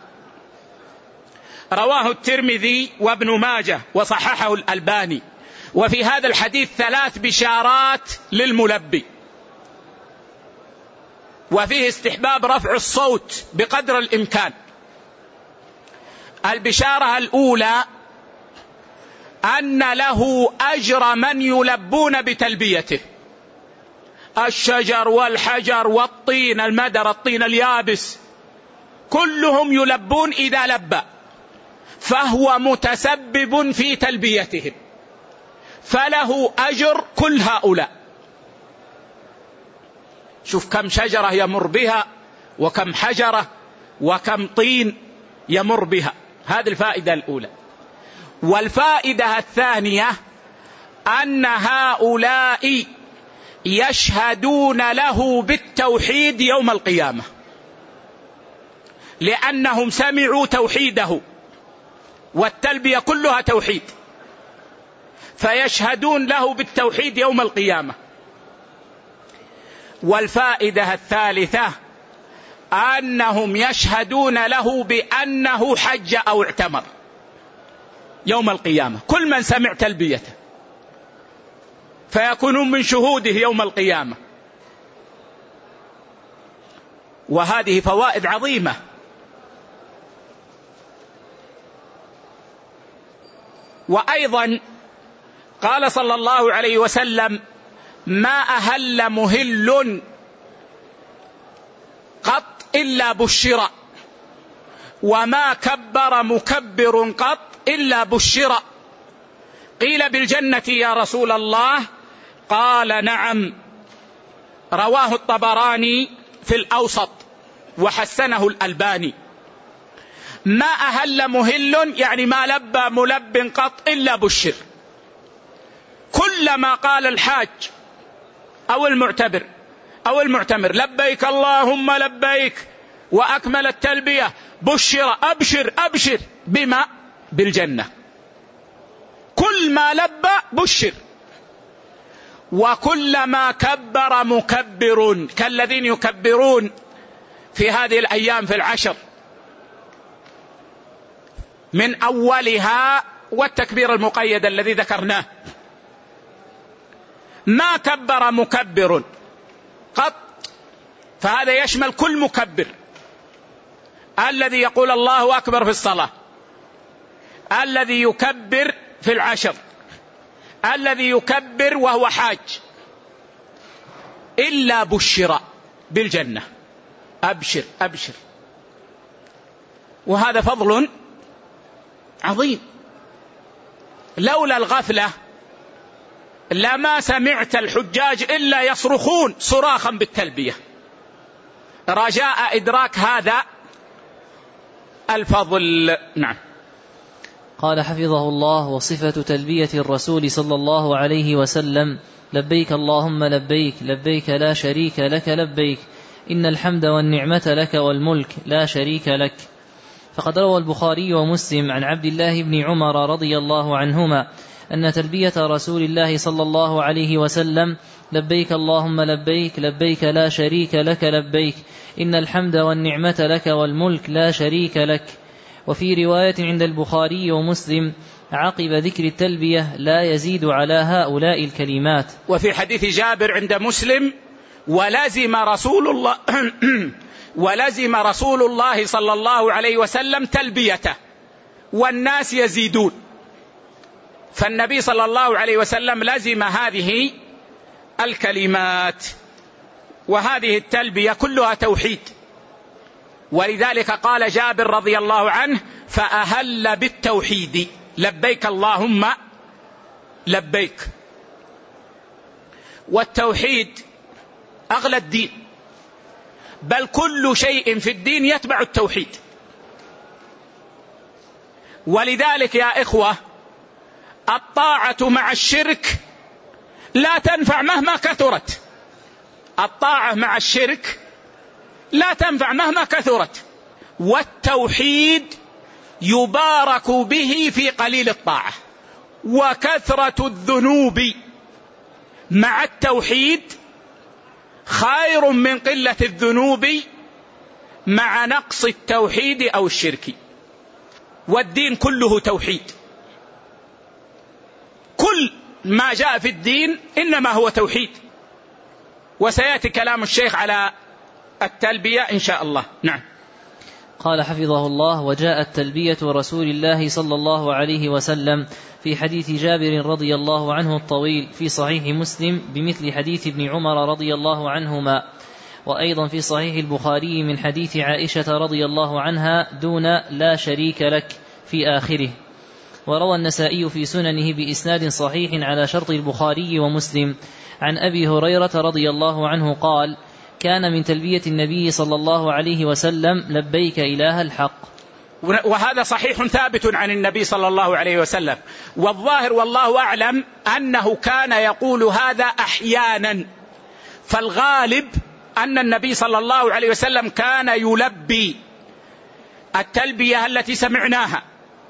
رواه الترمذي وابن ماجه وصححه الألباني. وفي هذا الحديث ثلاث بشارات للملبي، وفيه استحباب رفع الصوت بقدر الإمكان. البشارة الأولى أن له أجر من يلبون بتلبيته، الشجر والحجر والطين المدر الطين اليابس كلهم يلبون إذا لبى، فهو متسبب في تلبيتهم، فله أجر كل هؤلاء. شوف كم شجرة يمر بها وكم حجرة وكم طين يمر بها. هذه الفائدة الأولى. والفائدة الثانية أن هؤلاء يشهدون له بالتوحيد يوم القيامة، لأنهم سمعوا توحيده، والتلبية كلها توحيد، فيشهدون له بالتوحيد يوم القيامة. والفائدة الثالثة أنهم يشهدون له بأنه حج أو اعتمر يوم القيامة، كل من سمع تلبيته فيكونون من شهوده يوم القيامة. وهذه فوائد عظيمة. وأيضا قال صلى الله عليه وسلم ما أهل مهل قط إلا بشر، وما كبر مكبر قط إلا بشر. قيل بالجنة يا رسول الله؟ قال نعم. رواه الطبراني في الأوسط وحسنه الألباني. ما أهل مهل يعني ما لبى ملب قط إلا بشر. كلما قال الحاج أو المعتبر أو المعتمر لبيك اللهم لبيك وأكمل التلبية بشر أبشر أبشر بما؟ بالجنة. كل ما لبى بشر. وكلما كبر مكبر كالذين يكبرون في هذه الأيام في العشر من أولها والتكبير المقيد الذي ذكرناه، ما كبر مكبر قط، فهذا يشمل كل مكبر، الذي يقول الله أكبر في الصلاة، الذي يكبر في العشر، الذي يكبر وهو حاج، إلا بشر بالجنة. أبشر أبشر. وهذا فضل عظيم. لولا الغفلة لما سمعت الحجاج إلا يصرخون صراخا بالتلبية، رجاء إدراك هذا الفضل. نعم. قال حفظه الله: وصفة تلبية الرسول صلى الله عليه وسلم: لبيك اللهم لبيك لبيك لا شريك لك لبيك إن الحمد والنعمة لك والملك لا شريك لك. فقد روى البخاري ومسلم عن عبد الله بن عمر رضي الله عنهما أن تلبية رسول الله صلى الله عليه وسلم: لبيك اللهم لبيك لبيك لا شريك لك لبيك إن الحمد والنعمة لك والملك لا شريك لك. وفي رواية عند البخاري ومسلم عقب ذكر التلبية: لا يزيد على هؤلاء الكلمات. وفي حديث جابر عند مسلم: ولزم رسول الله ولزم رسول الله صلى الله عليه وسلم تلبيته والناس يزيدون. فالنبي صلى الله عليه وسلم لزم هذه الكلمات. وهذه التلبية كلها توحيد، ولذلك قال جابر رضي الله عنه: فأهل بالتوحيد لبيك اللهم لبيك. والتوحيد أغلى الدين، بل كل شيء في الدين يتبع التوحيد. ولذلك يا إخوة الطاعة مع الشرك لا تنفع مهما كثرت. الطاعة مع الشرك لا تنفع مهما كثرت. والتوحيد يبارك به في قليل الطاعة. وكثرة الذنوب مع التوحيد خير من قلة الذنوب مع نقص التوحيد أو الشرك. والدين كله توحيد، كل ما جاء في الدين إنما هو توحيد. وسيأتي كلام الشيخ على التلبية إن شاء الله. نعم. قال حفظه الله: وجاءت تلبية رسول الله صلى الله عليه وسلم في حديث جابر رضي الله عنه الطويل في صحيح مسلم بمثل حديث ابن عمر رضي الله عنهما، وأيضا في صحيح البخاري من حديث عائشة رضي الله عنها دون لا شريك لك في آخره. وروى النسائي في سننه بإسناد صحيح على شرط البخاري ومسلم عن أبي هريرة رضي الله عنه قال: كان من تلبية النبي صلى الله عليه وسلم: لبيك إله الحق. وهذا صحيح ثابت عن النبي صلى الله عليه وسلم. والظاهر والله أعلم أنه كان يقول هذا أحيانا، فالغالب أن النبي صلى الله عليه وسلم كان يلبي التلبية التي سمعناها،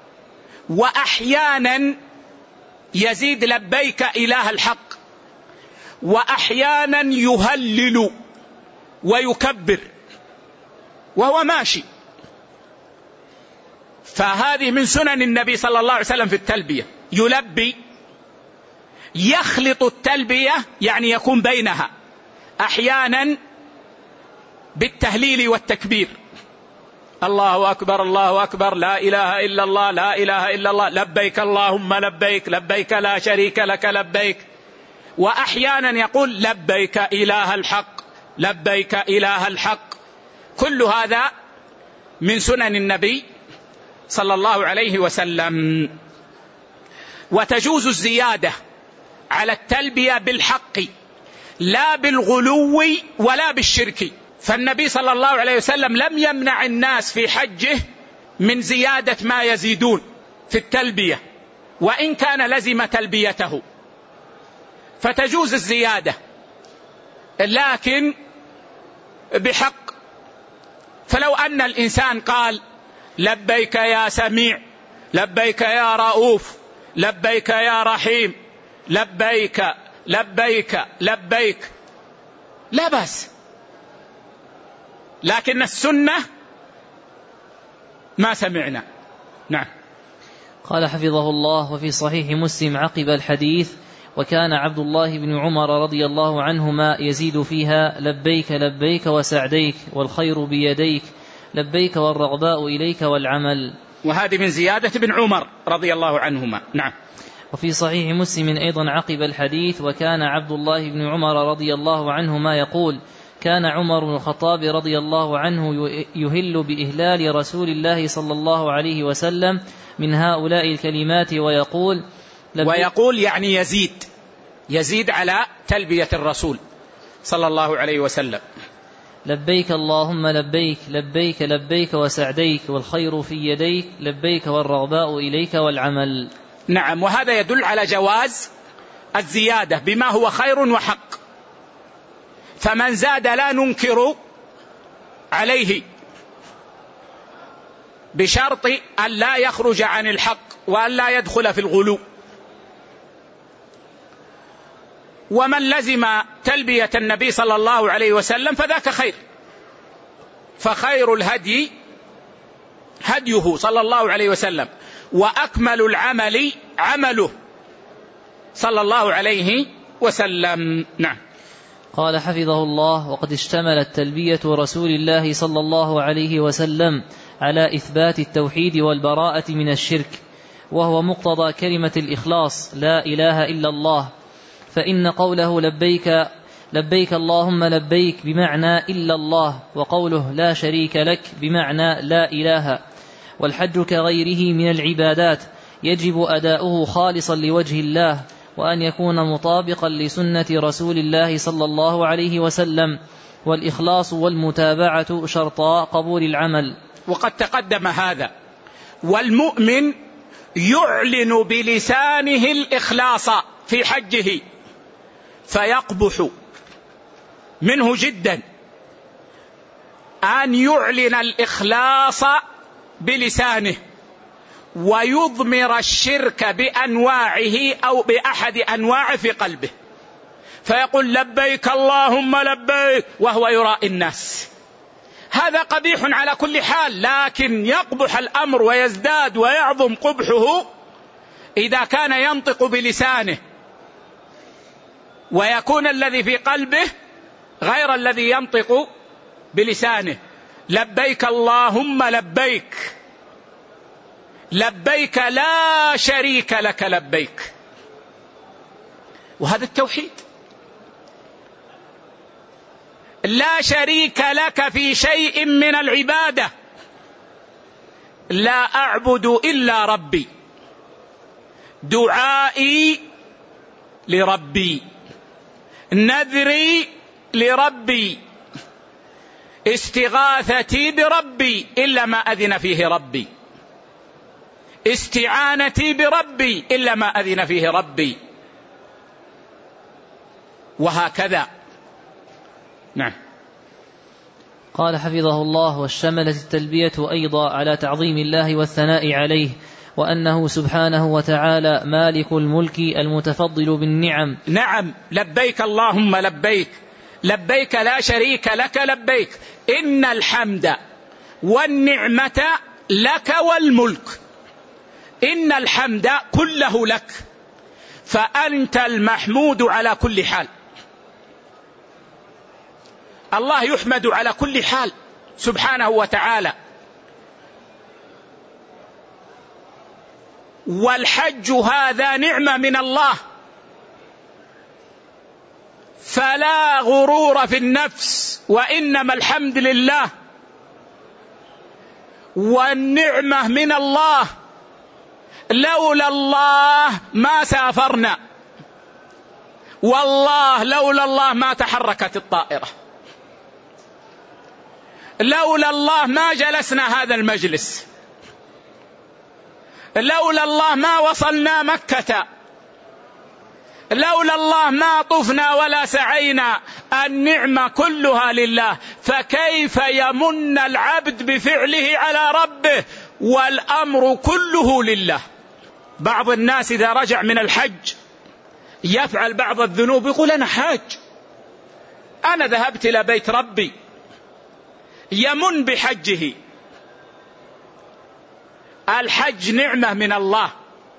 وأحيانا يزيد لبيك إله الحق، وأحيانا يهلل ويكبر وهو ماشي. فهذه من سنن النبي صلى الله عليه وسلم في التلبية، يلبي، يخلط التلبية يعني يكون بينها أحيانا بالتهليل والتكبير: الله أكبر الله أكبر لا إله إلا الله لا إله إلا الله لبيك اللهم لبيك لبيك لا شريك لك لبيك. وأحيانا يقول: لبيك إله الحق لبيك إله الحق. كل هذا من سنن النبي صلى الله عليه وسلم. وتجوز الزيادة على التلبية بالحق لا بالغلو ولا بالشرك. فالنبي صلى الله عليه وسلم لم يمنع الناس في حجه من زيادة ما يزيدون في التلبية وإن كان لزم تلبيته، فتجوز الزيادة. لكن بحق. فلو أن الإنسان قال لبيك يا سميع، لبيك يا رؤوف، لبيك يا رحيم، لبيك لبيك لبيك، لا بأس. لكن السنة ما سمعنا. نعم. قال حفظه الله: وفي صحيح مسلم عقب الحديث: وكان عبد الله بن عمر رضي الله عنهما يزيد فيها: لبيك لبيك وسعديك والخير بيديك، لبيك والرغباء إليك والعمل. وهذه من زيادة بن عمر رضي الله عنهما. نعم. وفي صحيح مسلم أيضا عقب الحديث: وكان عبد الله بن عمر رضي الله عنهما يقول: كان عمر بن الخطاب رضي الله عنه يهل بإهلال رسول الله صلى الله عليه وسلم من هؤلاء الكلمات ويقول ويقول يعني يزيد يزيد على تلبية الرسول صلى الله عليه وسلم: لبيك اللهم لبيك، لبيك لبيك وسعديك والخير في يديك، لبيك والرغباء إليك والعمل. نعم. وهذا يدل على جواز الزيادة بما هو خير وحق، فمن زاد لا ننكر عليه بشرط أن لا يخرج عن الحق وأن لا يدخل في الغلو. ومن لزم تلبية النبي صلى الله عليه وسلم فذاك خير، فخير الهدي هديه صلى الله عليه وسلم، وأكمل العمل عمله صلى الله عليه وسلم. نعم. قال حفظه الله: وقد اشتملت تلبية رسول الله صلى الله عليه وسلم على إثبات التوحيد والبراءة من الشرك، وهو مقتضى كلمة الإخلاص لا إله إلا الله. فإن قوله لبيك لبيك اللهم لبيك بمعنى إلا الله، وقوله لا شريك لك بمعنى لا إله. والحج كغيره من العبادات يجب أداؤه خالصا لوجه الله، وأن يكون مطابقا لسنة رسول الله صلى الله عليه وسلم، والإخلاص والمتابعة شرطا قبول العمل. وقد تقدم هذا. والمؤمن يعلن بلسانه الإخلاص في حجه، فيقبح منه جدا أن يعلن الإخلاص بلسانه ويضمر الشرك بأنواعه أو بأحد أنواعه في قلبه، فيقول لبيك اللهم لبيك وهو يراء الناس. هذا قبيح على كل حال، لكن يقبح الأمر ويزداد ويعظم قبحه إذا كان ينطق بلسانه ويكون الذي في قلبه غير الذي ينطق بلسانه. لبيك اللهم لبيك، لبيك لا شريك لك لبيك، وهذا التوحيد. لا شريك لك في شيء من العبادة. لا أعبد إلا ربي، دعائي لربي، نذري لربي، استغاثتي بربي إلا ما أذن فيه ربي، استعانتي بربي إلا ما أذن فيه ربي، وهكذا. نعم. قال حفظه الله: واشتملت التلبية أيضا على تعظيم الله والثناء عليه، وأنه سبحانه وتعالى مالك الملك المتفضل بالنعم. نعم. لبيك اللهم لبيك، لبيك لا شريك لك لبيك، إن الحمد والنعمة لك والملك. إن الحمد كله لك، فأنت المحمود على كل حال. الله يحمد على كل حال سبحانه وتعالى. والحج هذا نعمة من الله، فلا غرور في النفس، وإنما الحمد لله. والنعمة من الله، لولا الله ما سافرنا، والله لولا الله ما تحركت الطائرة، لولا الله ما جلسنا هذا المجلس، لولا الله ما وصلنا مكة، لولا الله ما طفنا ولا سعينا، النعمة كلها لله، فكيف يمن العبد بفعله على ربه والأمر كله لله؟ بعض الناس إذا رجع من الحج يفعل بعض الذنوب يقول أنا حاج، أنا ذهبت إلى بيت ربي، يمن بحجه. الحج نعمة من الله،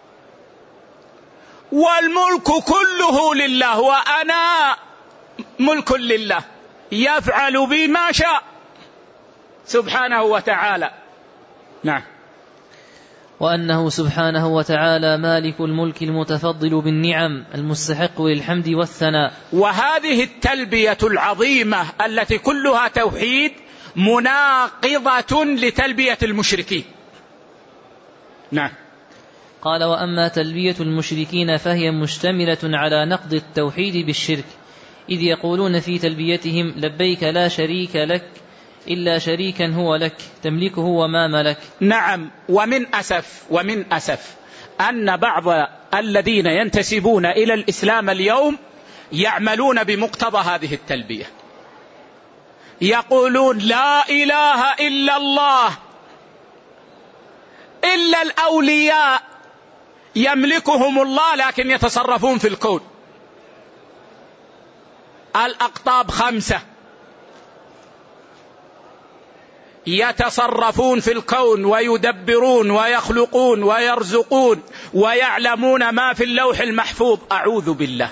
والملك كله لله، وأنا ملك لله يفعل بي ما شاء سبحانه وتعالى. نعم. وأنه سبحانه وتعالى مالك الملك المتفضل بالنعم المستحق للحمد والثناء. وهذه التلبية العظيمة التي كلها توحيد مناقضة لتلبية المشركين. نعم. قال: وأما تلبية المشركين فهي مشتملة على نقض التوحيد بالشرك، إذ يقولون في تلبيتهم: لبيك لا شريك لك إلا شريكا هو لك تملكه وما ملك. نعم. ومن أسف ومن أسف أن بعض الذين ينتسبون إلى الإسلام اليوم يعملون بمقتضى هذه التلبية، يقولون لا إله إلا الله، إلا الأولياء يملكهم الله لكن يتصرفون في الكون. الأقطاب خمسة يتصرفون في الكون ويدبرون ويخلقون ويرزقون ويعلمون ما في اللوح المحفوظ. أعوذ بالله.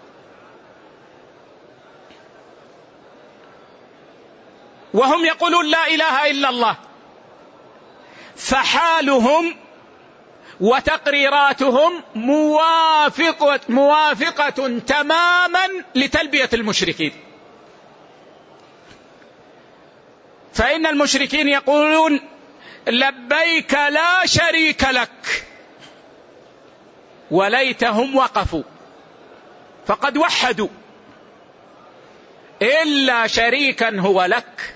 وهم يقولون لا إله إلا الله، فحالهم وتقريراتهم موافقة, موافقة تماما لتلبية المشركين. فإن المشركين يقولون لبيك لا شريك لك، وليتهم وقفوا فقد وحدوا، إلا شريكا هو لك.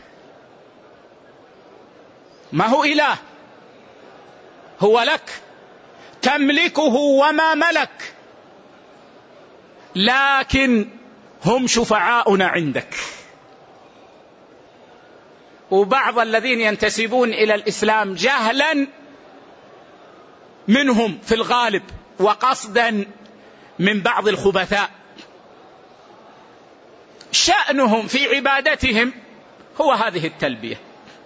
ما هو إله، هو لك تملكه وما ملك، لكن هم شفعاؤنا عندك. وبعض الذين ينتسبون إلى الإسلام جهلا منهم في الغالب وقصدا من بعض الخبثاء شأنهم في عبادتهم هو هذه التلبية.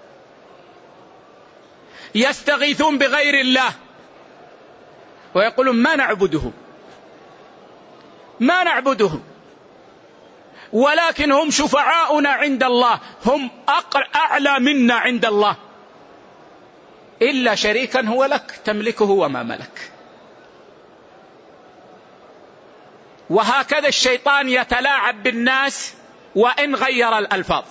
يستغيثون بغير الله ويقولون ما نعبده ما نعبده ولكن هم شفعاؤنا عند الله، هم أعلى منا عند الله، إلا شريكا هو لك تملكه وما ملك. وهكذا الشيطان يتلاعب بالناس وإن غير الألفاظ.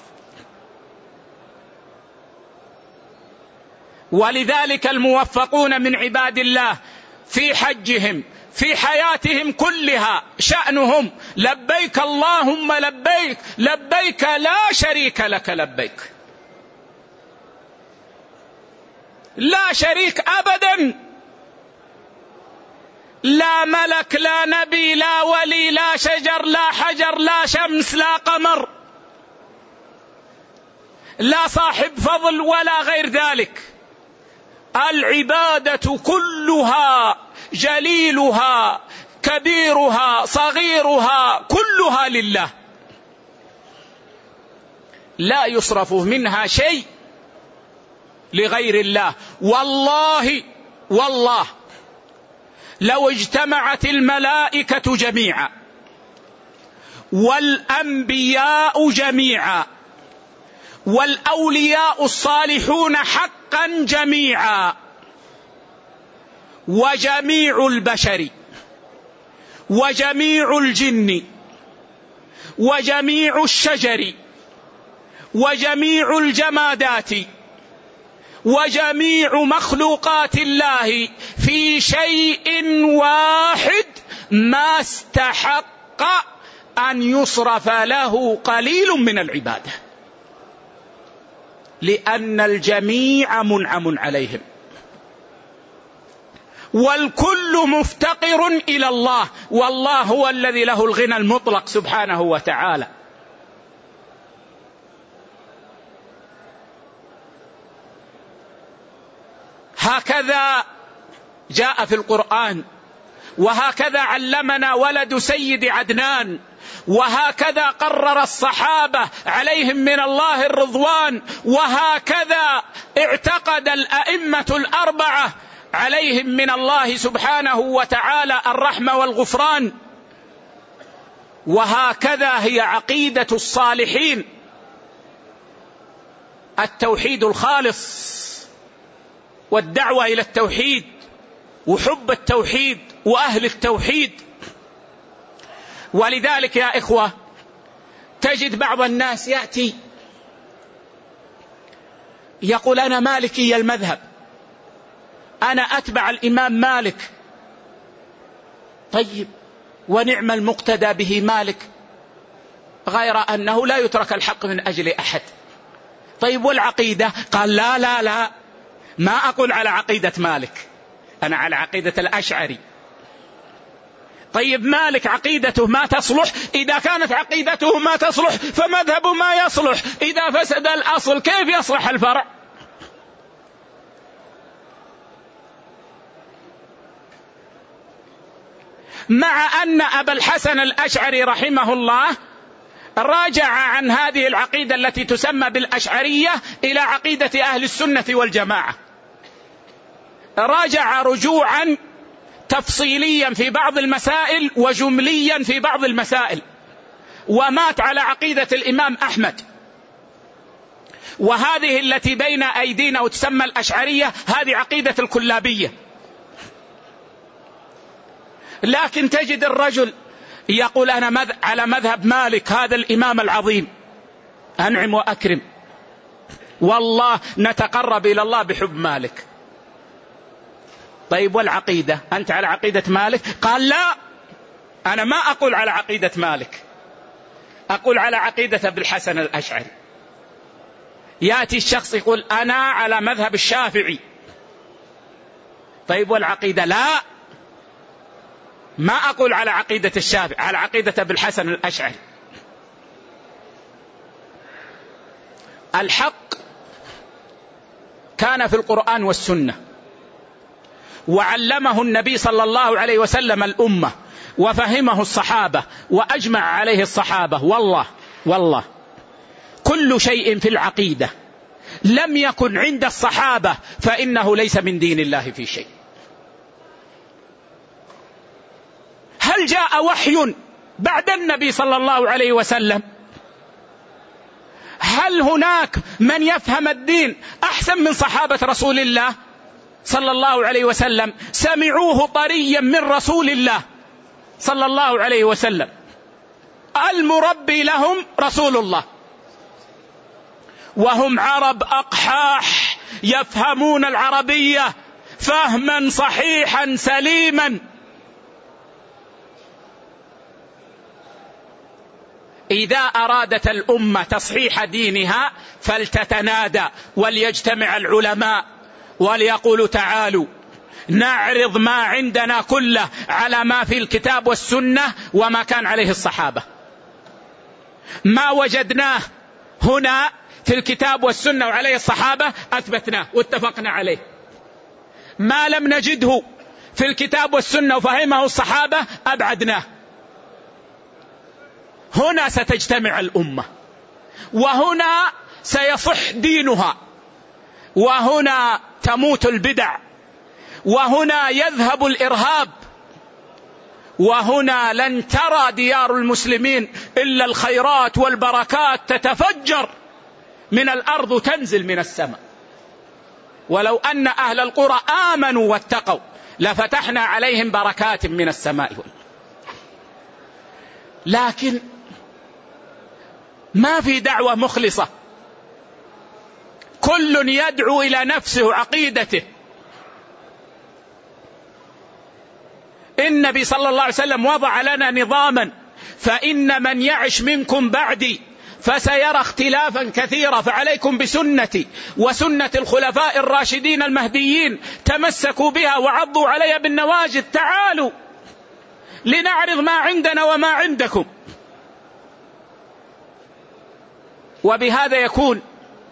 ولذلك الموفقون من عباد الله في حجهم في حياتهم كلها شأنهم لبيك اللهم لبيك، لبيك لا شريك لك لبيك، لا شريك أبدا، لا ملك لا نبي لا ولي لا شجر لا حجر لا شمس لا قمر لا صاحب فضل ولا غير ذلك. العبادة كلها جليلها كبيرها صغيرها كلها لله، لا يصرف منها شيء لغير الله. والله والله لو اجتمعت الملائكة جميعا والأنبياء جميعا والأولياء الصالحون حقا جميعا وجميع البشر وجميع الجن وجميع الشجر وجميع الجمادات وجميع مخلوقات الله في شيء واحد ما استحق أن يصرف له قليل من العبادة، لأن الجميع منعم عليهم. والكل مفتقر إلى الله، والله هو الذي له الغنى المطلق سبحانه وتعالى. هكذا جاء في القرآن، وهكذا علمنا ولد سيد عدنان، وهكذا قرر الصحابة عليهم من الله الرضوان، وهكذا اعتقد الأئمة الأربعة عليهم من الله سبحانه وتعالى الرحمة والغفران، وهكذا هي عقيدة الصالحين، التوحيد الخالص والدعوة إلى التوحيد وحب التوحيد وأهل التوحيد. ولذلك يا إخوة تجد بعض الناس يأتي يقول أنا مالكي المذهب، أنا أتبع الإمام مالك. طيب ونعم المقتدى به مالك، غير أنه لا يترك الحق من أجل أحد. طيب والعقيدة؟ قال لا لا لا، ما أقول على عقيدة مالك، أنا على عقيدة الأشعري. طيب مالك عقيدته ما تصلح؟ إذا كانت عقيدته ما تصلح فمذهبه ما يصلح. إذا فسد الأصل كيف يصلح الفرع؟ مع أن أبا الحسن الأشعري رحمه الله راجع عن هذه العقيدة التي تسمى بالأشعرية إلى عقيدة أهل السنة والجماعة، راجع رجوعا تفصيليا في بعض المسائل وجمليا في بعض المسائل، ومات على عقيدة الإمام أحمد. وهذه التي بين أيدينا وتسمى الأشعرية هذه عقيدة الكلابية. لكن تجد الرجل يقول أنا على مذهب مالك، هذا الإمام العظيم، أنعم وأكرم، والله نتقرب إلى الله بحب مالك. طيب والعقيدة؟ أنت على عقيدة مالك؟ قال لا، أنا ما أقول على عقيدة مالك، أقول على عقيدة أبي الحسن الأشعري. يأتي الشخص يقول أنا على مذهب الشافعي. طيب والعقيدة؟ لا، ما أقول على عقيدة الشافعي، على عقيدة أبي الحسن الأشعري. الحق كان في القرآن والسنة، وعلمه النبي صلى الله عليه وسلم الأمة، وفهمه الصحابة وأجمع عليه الصحابة. والله والله كل شيء في العقيدة لم يكن عند الصحابة فإنه ليس من دين الله في شيء. هل جاء وحي بعد النبي صلى الله عليه وسلم؟ هل هناك من يفهم الدين أحسن من صحابة رسول الله صلى الله عليه وسلم؟ سمعوه طريا من رسول الله صلى الله عليه وسلم، المربي لهم رسول الله، وهم عرب أقحاح يفهمون العربية فهما صحيحا سليما. إذا أرادت الأمة تصحيح دينها فلتتنادى وليجتمع العلماء وليقولوا تعالوا نعرض ما عندنا كله على ما في الكتاب والسنة وما كان عليه الصحابة. ما وجدناه هنا في الكتاب والسنة وعليه الصحابة أثبتناه واتفقنا عليه، ما لم نجده في الكتاب والسنة وفهمه الصحابة أبعدناه. هنا ستجتمع الأمة، وهنا سيصح دينها، وهنا تموت البدع، وهنا يذهب الإرهاب، وهنا لن ترى ديار المسلمين إلا الخيرات والبركات تتفجر من الأرض وتنزل من السماء. ولو أن أهل القرى آمنوا واتقوا لفتحنا عليهم بركات من السماء. لكن ما في دعوة مخلصة، كل يدعو إلى نفسه وعقيدته. النبي صلى الله عليه وسلم وضع لنا نظاما، فإن من يعش منكم بعدي فسيرى اختلافا كثيرا، فعليكم بسنتي وسنة الخلفاء الراشدين المهديين، تمسكوا بها وعضوا عليها بالنواجذ. تعالوا لنعرض ما عندنا وما عندكم. وبهذا يكون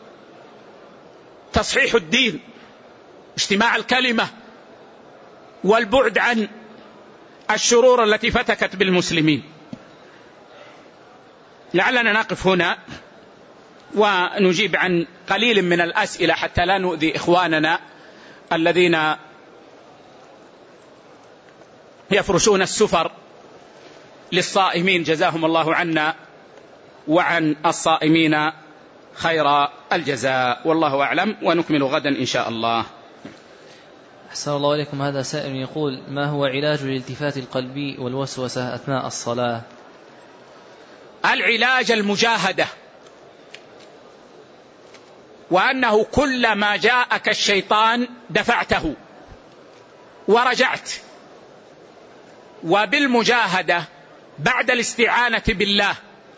تصحيح الدين، اجتماع الكلمة، والبعد عن الشرور التي فتكت بالمسلمين. لعلنا نقف هنا ونجيب عن قليل من الأسئلة حتى لا نؤذي إخواننا الذين يفرشون السفر للصائمين، جزاهم الله عنا وعن الصائمين خير الجزاء، والله أعلم. ونكمل غدا إن شاء الله. أحسن الله إليكم. هذا سائل يقول: ما هو علاج الالتفات القلبي والوسوسة أثناء الصلاة؟ العلاج المجاهدة، وأنه كلما جاءك الشيطان دفعته ورجعت، وبالمجاهدة بعد الاستعانة بالله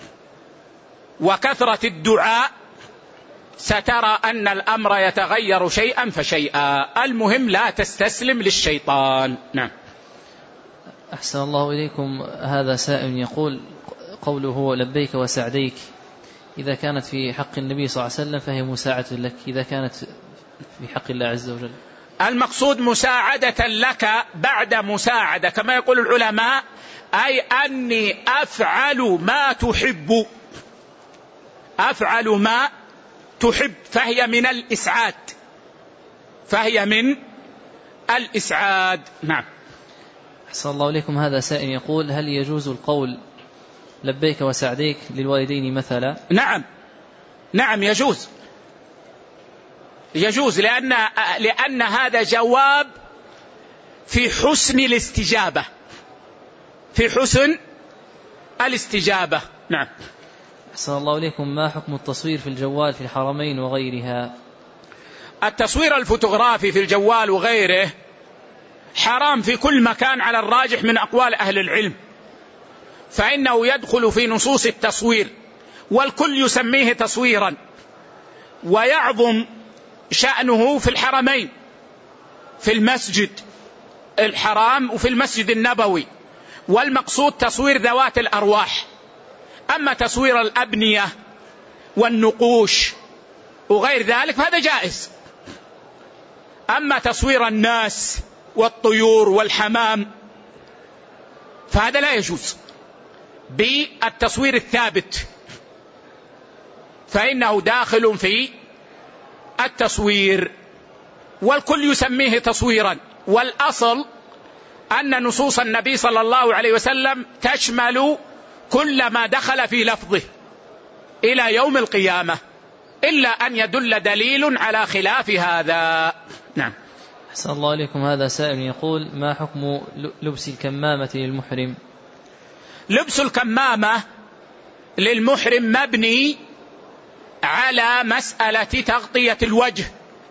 وكثرة الدعاء سترى أن الأمر يتغير شيئا فشيئا. المهم لا تستسلم للشيطان. نعم. أحسن الله إليكم. هذا سائل يقول: قوله لبيك وسعديك إذا كانت في حق النبي صلى الله عليه وسلم فهي مساعدة لك، إذا كانت في حق الله عز وجل؟ المقصود مساعدة لك بعد مساعدة، كما يقول العلماء، أي أني أفعل ما تحب، أفعل ما تحب، فهي من الإسعاد، فهي من الإسعاد. نعم. أحسن الله إليكم. هذا سائل يقول: هل يجوز القول لبيك وسعديك للوالدين مثلا؟ نعم نعم يجوز، يجوز، لأن, لأن هذا جواب في حسن الاستجابة، في حسن الاستجابة. نعم. أحسن الله إليكم. ما حكم التصوير في الجوال في الحرمين وغيرها؟ التصوير الفوتوغرافي في الجوال وغيره حرام في كل مكان على الراجح من أقوال أهل العلم، فإنه يدخل في نصوص التصوير، والكل يسميه تصويرا، ويعظم شأنه في الحرمين، في المسجد الحرام وفي المسجد النبوي، والمقصود تصوير ذوات الأرواح. أما تصوير الأبنية والنقوش وغير ذلك فهذا جائز. أما تصوير الناس والطيور والحمام فهذا لا يجوز بالتصوير الثابت، فإنه داخل في التصوير، والكل يسميه تصويرا. والأصل أن نصوص النبي صلى الله عليه وسلم تشمل كل ما دخل في لفظه إلى يوم القيامة، إلا أن يدل دليل على خلاف هذا. نعم. أحسن الله إليكم. هذا سائل يقول: ما حكم لبس الكمامة للمحرم؟ لبس الكمامة للمحرم مبني على مسألة تغطية الوجه،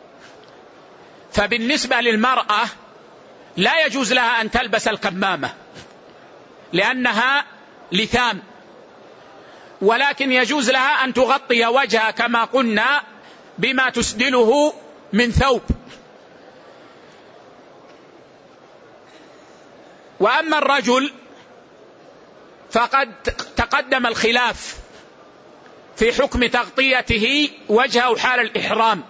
فبالنسبة للمرأة لا يجوز لها أن تلبس الكمامة لأنها لثام، ولكن يجوز لها أن تغطي وجهها كما قلنا بما تسدله من ثوب. وأما الرجل فقد تقدم الخلاف في حكم تغطيته وجهه حال الإحرام،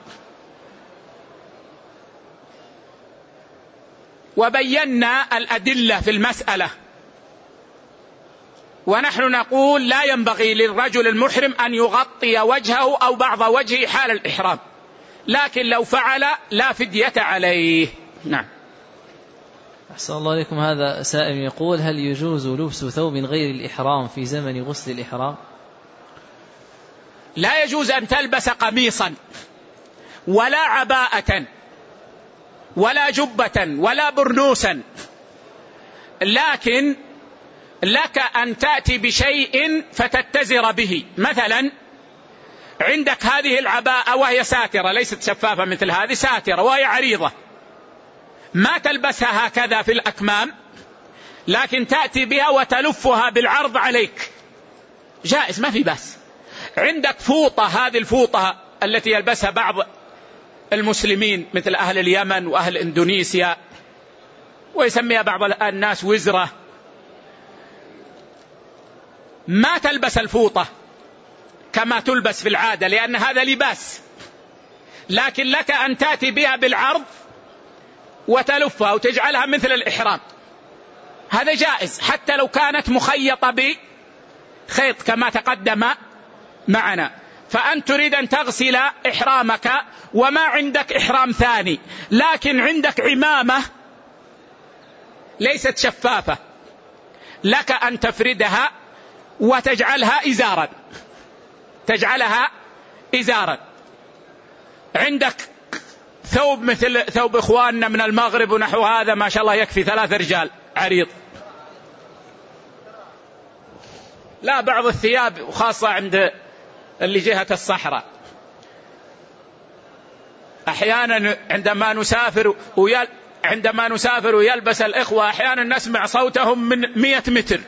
وبينا الأدلة في المسألة، ونحن نقول لا ينبغي للرجل المحرم أن يغطي وجهه أو بعض وجهه حال الإحرام، لكن لو فعل لا فدية عليه. نعم. أحسن الله إليكم. هذا سائل يقول: هل يجوز لبس ثوب غير الإحرام في زمن غسل الإحرام؟ لا يجوز أن تلبس قميصا ولا عباءة ولا جبة ولا برنوسا، لكن لك أن تأتي بشيء فتتزر به. مثلا عندك هذه العباءة وهي ساترة، ليست شفافة مثل هذه، ساترة وهي عريضة، ما تلبسها هكذا في الأكمام، لكن تأتي بها وتلفها بالعرض عليك، جائز، ما في بأس. عندك فوطة، هذه الفوطة التي يلبسها بعض المسلمين مثل أهل اليمن وأهل إندونيسيا، ويسميها بعض الناس وزرة. ما تلبس الفوطة كما تلبس في العادة لأن هذا لباس، لكن لك أن تأتي بها بالعرض وتلفها وتجعلها مثل الإحرام، هذا جائز حتى لو كانت مخيطة بخيط كما تقدم معنا. فأنت تريد أن تغسل إحرامك وما عندك إحرام ثاني، لكن عندك عمامة ليست شفافة، لك أن تفردها وتجعلها إزارا، تجعلها إزارا. عندك ثوب مثل ثوب إخواننا من المغرب ونحو هذا ما شاء الله يكفي ثلاث رجال عريض. لا، بعض الثياب وخاصة عند اللي جهة الصحراء أحيانا عندما نسافر ويل عندما نسافر ويلبس الإخوة أحيانا نسمع صوتهم من مئة متر.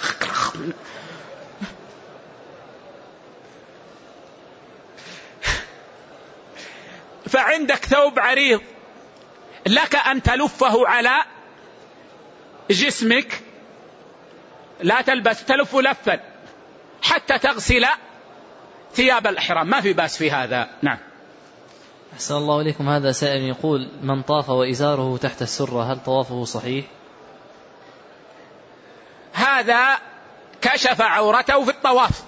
فعندك ثوب عريض لك أن تلفه على جسمك، لا تلبس تلف لفا حتى تغسل ثياب الإحرام، ما في باس في هذا. نعم. أحسن الله إليكم. هذا سائل يقول: من طاف وإزاره تحت السرة هل طوافه صحيح؟ هذا كشف عورته في الطواف،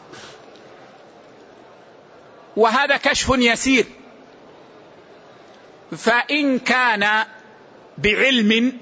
وهذا كشف يسير، فإن كان بعلم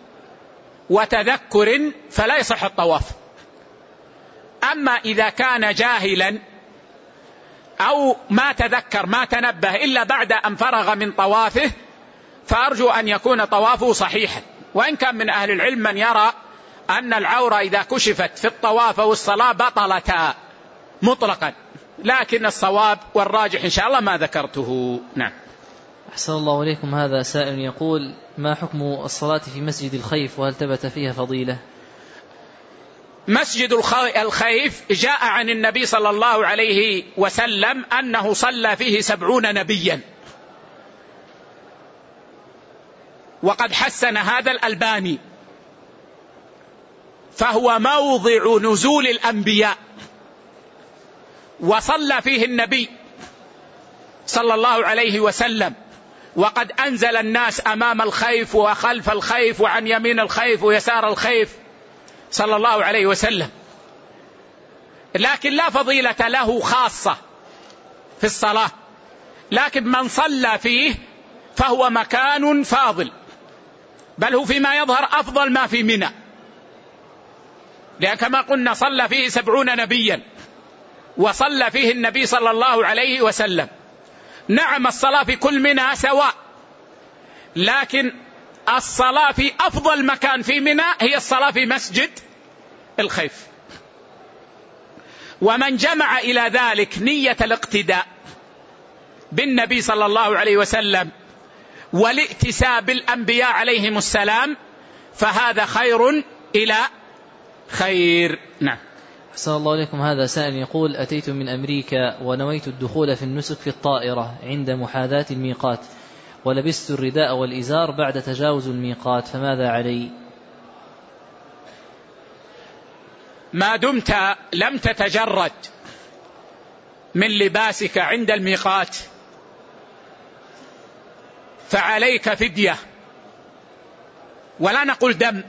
وتذكر فلا يصح الطواف. أما إذا كان جاهلا أو ما تذكر ما تنبه إلا بعد أن فرغ من طوافه فأرجو أن يكون طوافه صحيحا. وإن كان من أهل العلم من يرى أن العورة إذا كشفت في الطواف والصلاة بطلتا مطلقا، لكن الصواب والراجح إن شاء الله ما ذكرته. نعم. أحسن الله إليكم. هذا سائل يقول: ما حكم الصلاة في مسجد الخيف وهل ثبت فيها فضيلة؟ مسجد الخيف جاء عن النبي صلى الله عليه وسلم أنه صلى فيه سبعون نبيا، وقد حسن هذا الألباني، فهو موضع نزول الأنبياء، وصلى فيه النبي صلى الله عليه وسلم، وقد أنزل الناس أمام الخيف وخلف الخيف وعن يمين الخيف ويسار الخيف صلى الله عليه وسلم، لكن لا فضيلة له خاصة في الصلاة، لكن من صلى فيه فهو مكان فاضل، بل هو فيما يظهر أفضل ما في منى، لأن كما قلنا صلى فيه سبعون نبيا وصلى فيه النبي صلى الله عليه وسلم. نعم الصلاة في كل منى سواء، لكن الصلاة في أفضل مكان في منى هي الصلاة في مسجد الخيف. ومن جمع إلى ذلك نية الاقتداء بالنبي صلى الله عليه وسلم والائتساء بالأنبياء عليهم السلام فهذا خير إلى خير. نعم. أحسن الله إليكم. هذا سائل يقول: أتيت من أمريكا ونويت الدخول في النسك في الطائرة عند محاذاة الميقات، ولبست الرداء والإزار بعد تجاوز الميقات، فماذا علي؟ ما دمت لم تتجرد من لباسك عند الميقات فعليك فدية، ولا نقول دم،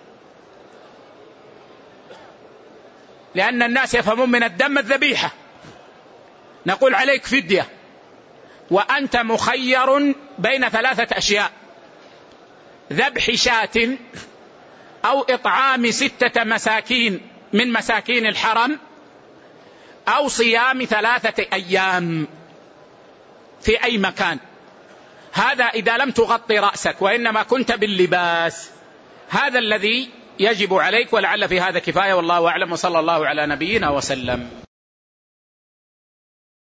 لأن الناس يفهمون من الدم الذبيحة، نقول عليك فدية، وأنت مخير بين ثلاثة أشياء: ذبح شاة أو إطعام ستة مساكين من مساكين الحرم أو صيام ثلاثة أيام في أي مكان. هذا إذا لم تغطي رأسك وإنما كنت باللباس، هذا الذي يجب عليك، ولعل في هذا كفاية، والله أعلم، وصلى الله على نبينا وسلم.